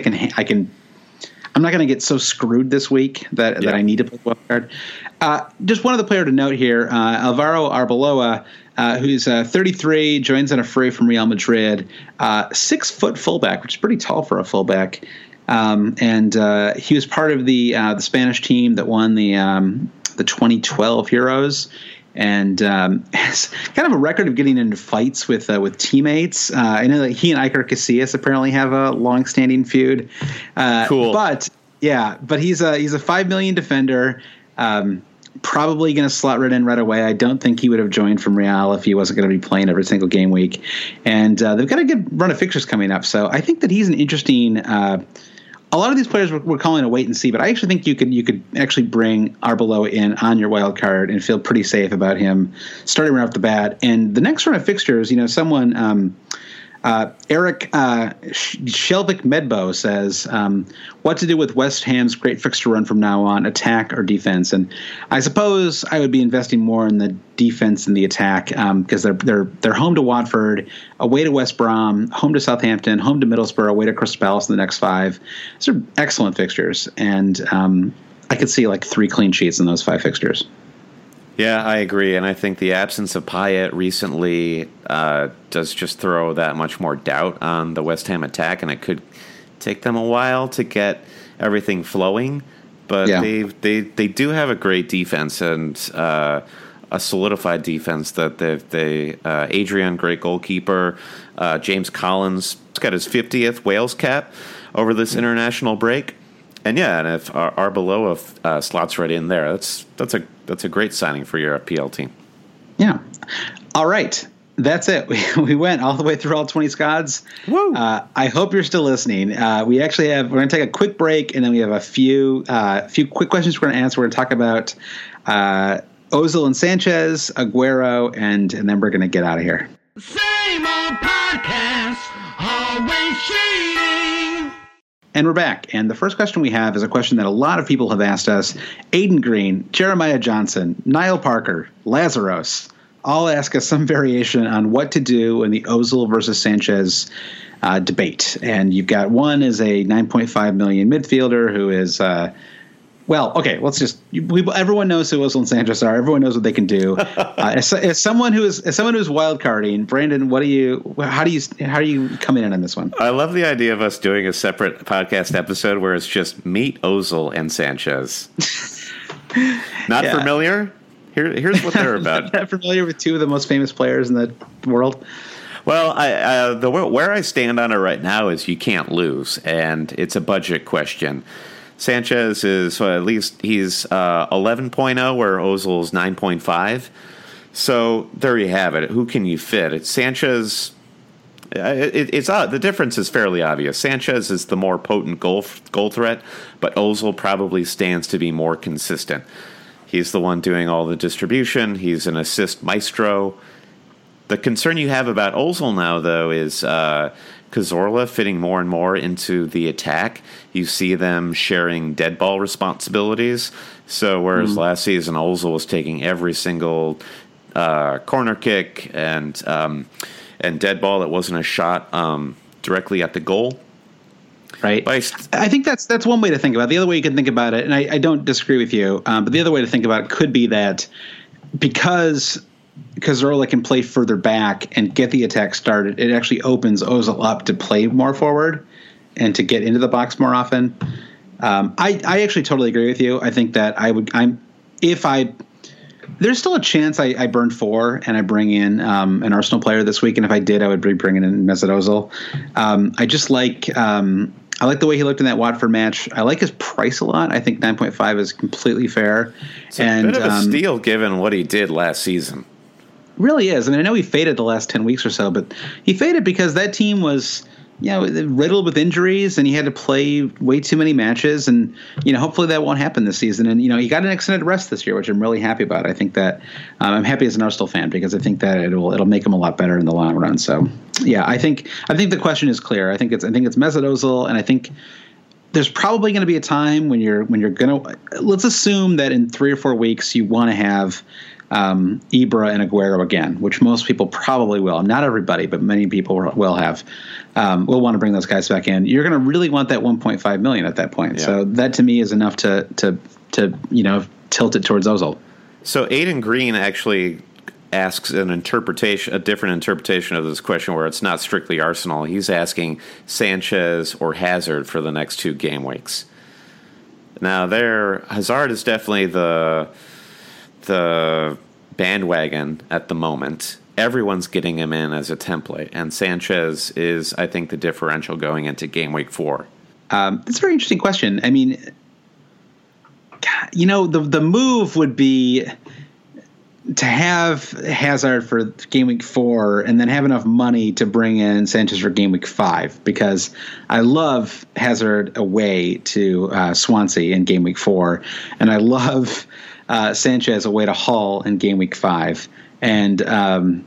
I'm not going to get so screwed this week that I need to play wild card. Just one other player to note here, Alvaro Arbeloa. Who's 33, joins on a free from Real Madrid, 6-foot fullback, which is pretty tall for a fullback. And he was part of the Spanish team that won the 2012 Euros, and has kind of a record of getting into fights with teammates. I know that he and Iker Casillas apparently have a long-standing feud. Cool, but he's a 5 million defender. Probably going to slot right in right away. I don't think he would have joined from Real if he wasn't going to be playing every single game week. And they've got a good run of fixtures coming up. So I think that he's an interesting a lot of these players we're calling a wait and see, but I actually think you could actually bring Arbeloa in on your wild card and feel pretty safe about him starting right off the bat. And the next run of fixtures, someone Eric Shelvick Medbo says, what to do with West Ham's great fixture run from now on, attack or defense? And I suppose I would be investing more in the defense than the attack because they're home to Watford, away to West Brom, home to Southampton, home to Middlesbrough, away to Crystal Palace in the next 5. These are excellent fixtures, and I could see like 3 clean sheets in those 5 fixtures. Yeah, I agree, and I think the absence of Payet recently does just throw that much more doubt on the West Ham attack, and it could take them a while to get everything flowing. But they do have a great defense and a solidified defense that they Adrian, great goalkeeper, James Collins got his 50th Wales cap over this international break. And if Arbeloa slots right in there, that's a great signing for your FPL team. Yeah. All right. That's it. We went all the way through all 20 squads. Woo. I hope you're still listening. We're going to take a quick break, and then we have a few quick questions we're going to answer. We're going to talk about Ozil and Sanchez, Aguero, and then we're going to get out of here. Same old podcast, always cheating. And we're back. And the first question we have is a question that a lot of people have asked us. Aiden Green, Jeremiah Johnson, Niall Parker, Lazarus all ask us some variation on what to do in the Ozil versus Sanchez debate. And you've got one is a 9.5 million midfielder who is everyone knows who Ozil and Sanchez are. Everyone knows what they can do. As someone who's wild carding, Brandon, how do you come in on this one? I love the idea of us doing a separate podcast episode where it's just meet Ozil and Sanchez. Not familiar? Here's what they're about. Not familiar with 2 of the most famous players in the world. Well, where I stand on it right now is you can't lose, and it's a budget question. Sanchez is at least he's 11.0, where Ozil is 9.5. So there you have it. Who can you fit? It's Sanchez. It's the difference is fairly obvious. Sanchez is the more potent goal threat, but Ozil probably stands to be more consistent. He's the one doing all the distribution. He's an assist maestro. The concern you have about Ozil now, though, is Cazorla fitting more and more into the attack. You see them sharing dead ball responsibilities. So whereas last season Ozil was taking every single corner kick and dead ball that wasn't a shot directly at the goal. Right. I think that's one way to think about it. The other way you can think about it, and I don't disagree with you, but the other way to think about it could be that because Cazorla can play further back and get the attack started, it actually opens Ozil up to play more forward and to get into the box more often. I actually totally agree with you. I think that there's still a chance I burn 4 and I bring in an Arsenal player this week, and if I did, I would be bringing in Mesut Ozil. I just I like the way he looked in that Watford match. I like his price a lot. I think 9.5 is completely fair. It's a bit of a steal given what he did last season. Really is. I mean, I know he faded the last 10 weeks or so, but he faded because that team was, riddled with injuries, and he had to play way too many matches. And, hopefully that won't happen this season. And, he got an extended rest this year, which I'm really happy about. I think that I'm happy as an Arsenal fan because I think that it'll make him a lot better in the long run. So, yeah, I think the question is clear. I think it's Mesut Ozil, and I think there's probably going to be a time when you're going to – let's assume that in 3 or 4 weeks you want to have – Ibra and Aguero again, which most people probably will. Not everybody, but many people will have. Will want to bring those guys back in. You're going to really want that 1.5 million at that point. Yeah. So that to me is enough to tilt it towards Ozil. So Aidan Green actually asks a different interpretation of this question, where it's not strictly Arsenal. He's asking Sanchez or Hazard for the next 2 game weeks. Now, Hazard is definitely the bandwagon at the moment. Everyone's getting him in as a template, and Sanchez is, I think, the differential going into game week 4. That's a very interesting question. I mean, the move would be to have Hazard for game week 4 and then have enough money to bring in Sanchez for game week 5, because I love Hazard away to Swansea in game week 4, and I love Sanchez away to Hull in game week 5, and in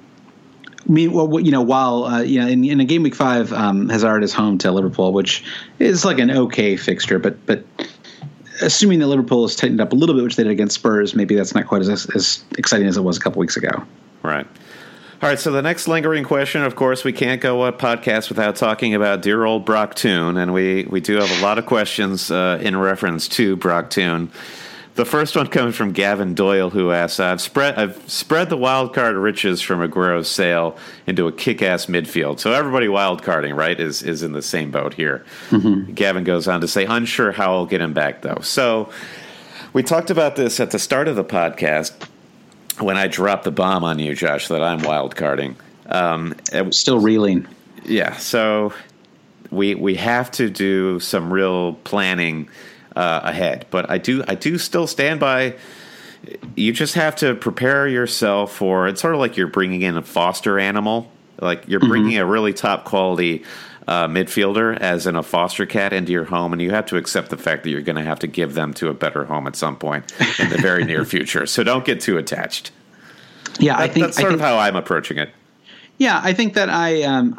a game week 5, Hazard is home to Liverpool, which is like an okay fixture, but assuming that Liverpool has tightened up a little bit, which they did against Spurs, maybe that's not quite as exciting as it was a couple weeks ago. Right. All right, so the next lingering question, of course, we can't go a podcast without talking about dear old Brock Toon, and we do have a lot of questions in reference to Brock Toon. The first one comes from Gavin Doyle, who asks, I've spread the wild card riches from Aguero's sale into a kick-ass midfield. So everybody wild carding, right, is in the same boat here. Mm-hmm. Gavin goes on to say, unsure how I'll get him back, though. So we talked about this at the start of the podcast when I dropped the bomb on you, Josh, that I'm wild carding. Still reeling. Yeah, so we have to do some real planning ahead, but I do still stand by. You just have to prepare yourself for. It's sort of like you're bringing in a foster animal, like you're bringing a really top quality midfielder as in a foster cat into your home, and you have to accept the fact that you're going to have to give them to a better home at some point in the very near future. So don't get too attached. Yeah, that's sort of how I'm approaching it. Yeah, I think that I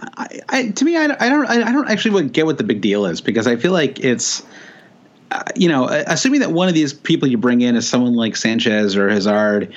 don't actually get what the big deal is, because I feel like it's. Assuming that one of these people you bring in is someone like Sanchez or Hazard,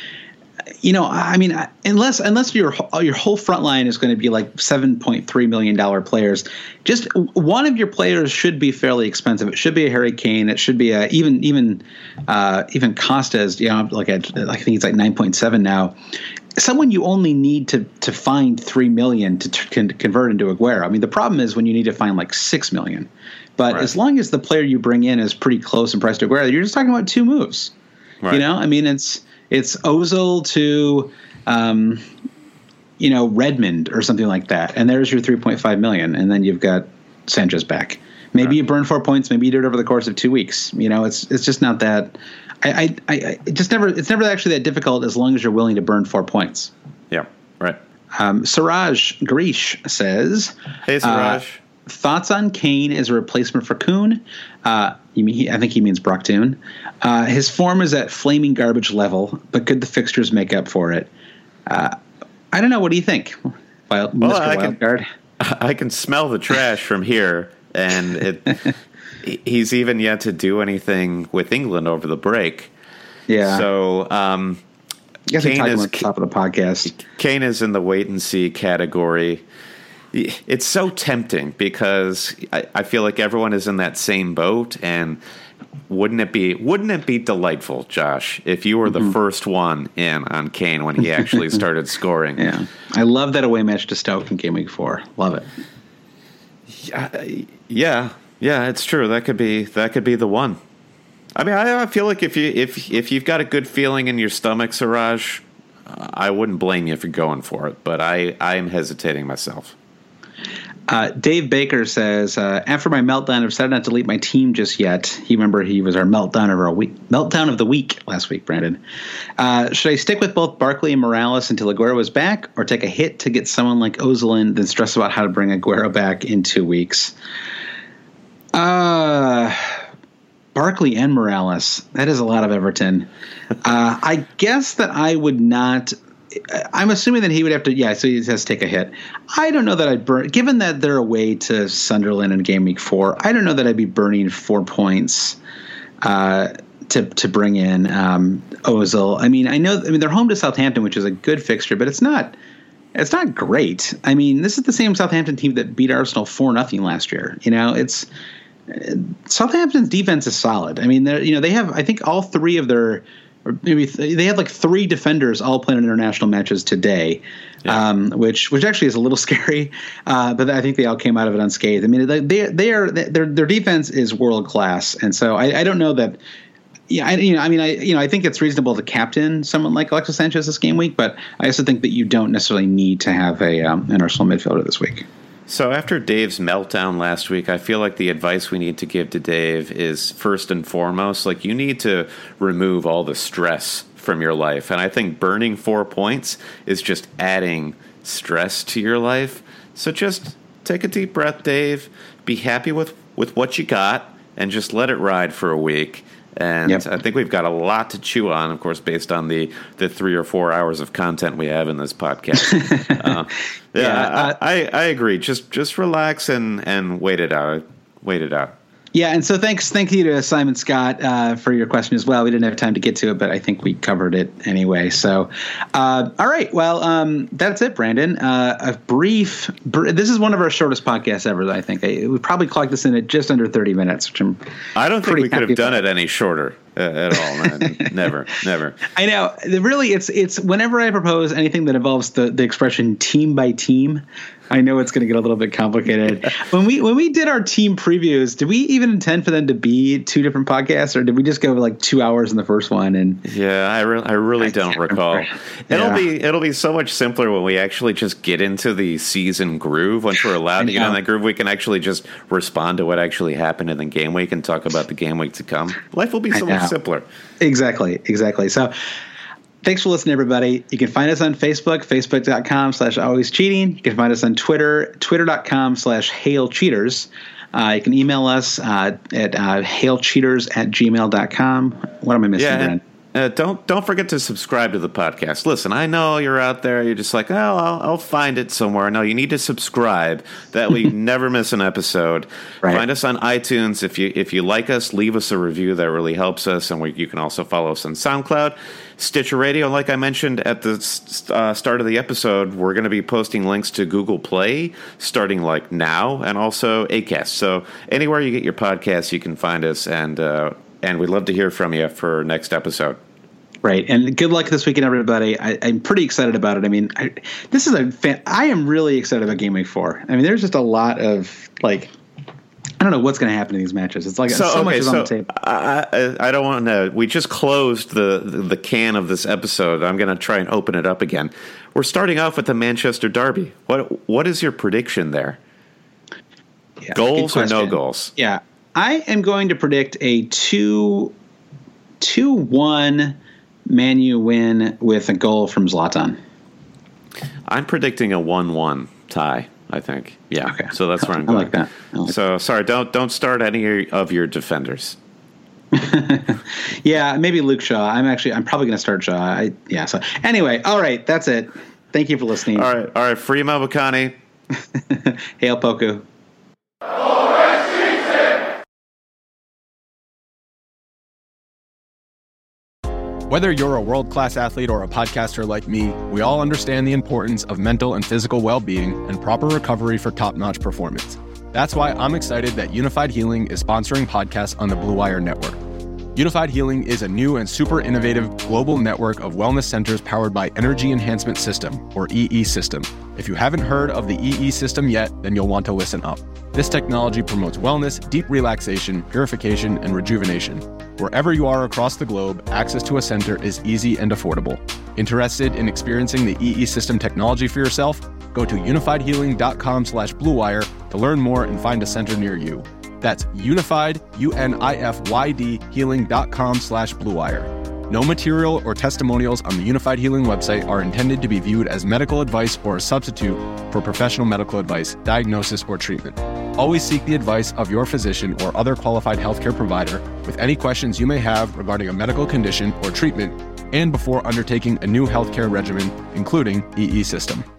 unless your whole front line is going to be like $7.3 million players, just one of your players should be fairly expensive. It should be a Harry Kane. It should be even Costas. I think he's like 9.7 now. Someone you only need to find $3 million to convert into Aguero. I mean, the problem is when you need to find like $6 million. But right. As long as the player you bring in is pretty close in price to Aguero, you're just talking about 2 moves. Right. I mean, it's Ozil to Redmond or something like that, and there's your $3.5 million, and then you've got Sanchez back. Maybe you burn 4 points. Maybe you do it over the course of 2 weeks. It's just not that. It's never actually that difficult as long as you're willing to burn 4 points. Yeah, right. Siraj Garish says, "Hey, Siraj. Thoughts on Kane as a replacement for Kuhn? I think he means Brock Toon. His form is at flaming garbage level, but could the fixtures make up for it? I don't know. What do you think, Mr. Wildcard? I can smell the trash from here, and he's even yet to do anything with England over the break. Yeah. So I guess we talked about the top of the podcast. Kane is in the wait and see category. It's so tempting because I feel like everyone is in that same boat, and wouldn't it be delightful, Josh, if you were the first one in on Kane when he actually started scoring? Yeah, I love that away match to Stoke in Game Week 4. Love it. Yeah, it's true. That could be the one. I mean, I feel like if you've got a good feeling in your stomach, Siraj, I wouldn't blame you for going for it, but I am hesitating myself. Dave Baker says, after my meltdown, I've decided not to delete my team just yet. He was our meltdown of the week last week, Brandon. Should I stick with both Barkley and Morales until Aguero is back, or take a hit to get someone like Ozil, then stress about how to bring Aguero back in 2 weeks? Barkley and Morales. That is a lot of Everton. I guess that I would not. I'm assuming that he would have to. Yeah, so he has to take a hit. I don't know that I'd burn. Given that they're away to Sunderland in Game Week 4, I don't know that I'd be burning 4 points to bring in Ozil. I mean, they're home to Southampton, which is a good fixture, but it's not great. I mean, this is the same Southampton team that beat Arsenal 4-0 last year. Southampton's defense is solid. I mean, they have, I think, all three of their, or maybe they had like 3 defenders all playing in international matches today, which actually is a little scary. But I think they all came out of it unscathed. I mean, their defense is world class, and so I don't know that. Yeah, I think it's reasonable to captain someone like Alexis Sanchez this game week, but I also think that you don't necessarily need to have an Arsenal midfielder this week. So after Dave's meltdown last week, I feel like the advice we need to give to Dave is first and foremost, like, you need to remove all the stress from your life. And I think burning 4 points is just adding stress to your life. So just take a deep breath, Dave. Be happy with what you got and just let it ride for a week. And I think we've got a lot to chew on, of course, based on the 3 or 4 hours of content we have in this podcast. I agree. Just relax and wait it out. Yeah, and so thank you to Simon Scott for your question as well. We didn't have time to get to it, but I think we covered it anyway. So, all right. Well, that's it, Brandon. This is one of our shortest podcasts ever, I think. We probably clocked this in at just under 30 minutes, which I don't think we could have done it any shorter at all. Never. I know. Really, it's whenever I propose anything that involves the expression team by team, I know it's going to get a little bit complicated. When we did our team previews, did we even intend for them to be 2 different podcasts, or did we just go like 2 hours in the first one? And I really don't recall. It'll be so much simpler when we actually just get into the season groove. Once we're allowed to get in that groove, we can actually just respond to what actually happened in the game week and talk about the game week to come. Life will be so much simpler. Exactly. So, thanks for listening, everybody. You can find us on Facebook, facebook.com/alwayscheating. You can find us on Twitter, twitter.com/hailcheaters. You can email us at hailcheaters@gmail.com. What am I missing, Brent? Don't forget to subscribe to the podcast. Listen, I know you're out there. You're just like, I'll find it somewhere. No, you need to subscribe. That way you never miss an episode. Right. Find us on iTunes. If you like us, leave us a review. That really helps us. And you can also follow us on SoundCloud, Stitcher Radio. Like I mentioned at the start of the episode, we're going to be posting links to Google Play starting like now, and also Acast. So anywhere you get your podcasts, you can find us, and we'd love to hear from you for next episode. Right. And good luck this weekend, everybody. I'm pretty excited about it. I mean, I am really excited about Game Week 4. I mean, there's just a lot of, like, I don't know what's going to happen in these matches. It's like so much is on the table. I don't want to. We just closed the can of this episode. I'm going to try and open it up again. We're starting off with the Manchester Derby. What is your prediction there? Yeah, goals or no goals? Yeah, I am going to predict a 2-1 Man U win with a goal from Zlatan. I'm predicting a 1-1 tie. I think, yeah. Okay. So that's where I'm going. I like that. So sorry, don't start any of your defenders. Yeah, maybe Luke Shaw. I'm probably going to start Shaw. So anyway, all right, that's it. Thank you for listening. All right. Free Mabukani. Hail Poku. Whether you're a world-class athlete or a podcaster like me, we all understand the importance of mental and physical well-being and proper recovery for top-notch performance. That's why I'm excited that Unified Healing is sponsoring podcasts on the Blue Wire Network. Unified Healing is a new and super innovative global network of wellness centers powered by Energy Enhancement System, or EE System. If you haven't heard of the EE System yet, then you'll want to listen up. This technology promotes wellness, deep relaxation, purification, and rejuvenation. Wherever you are across the globe, access to a center is easy and affordable. Interested in experiencing the EE System technology for yourself? Go to unifiedhealing.com/bluewire to learn more and find a center near you. That's unified, UNIFYD, healing.com/bluewire. No material or testimonials on the Unified Healing website are intended to be viewed as medical advice or a substitute for professional medical advice, diagnosis, or treatment. Always seek the advice of your physician or other qualified healthcare provider with any questions you may have regarding a medical condition or treatment and before undertaking a new healthcare regimen, including EE System.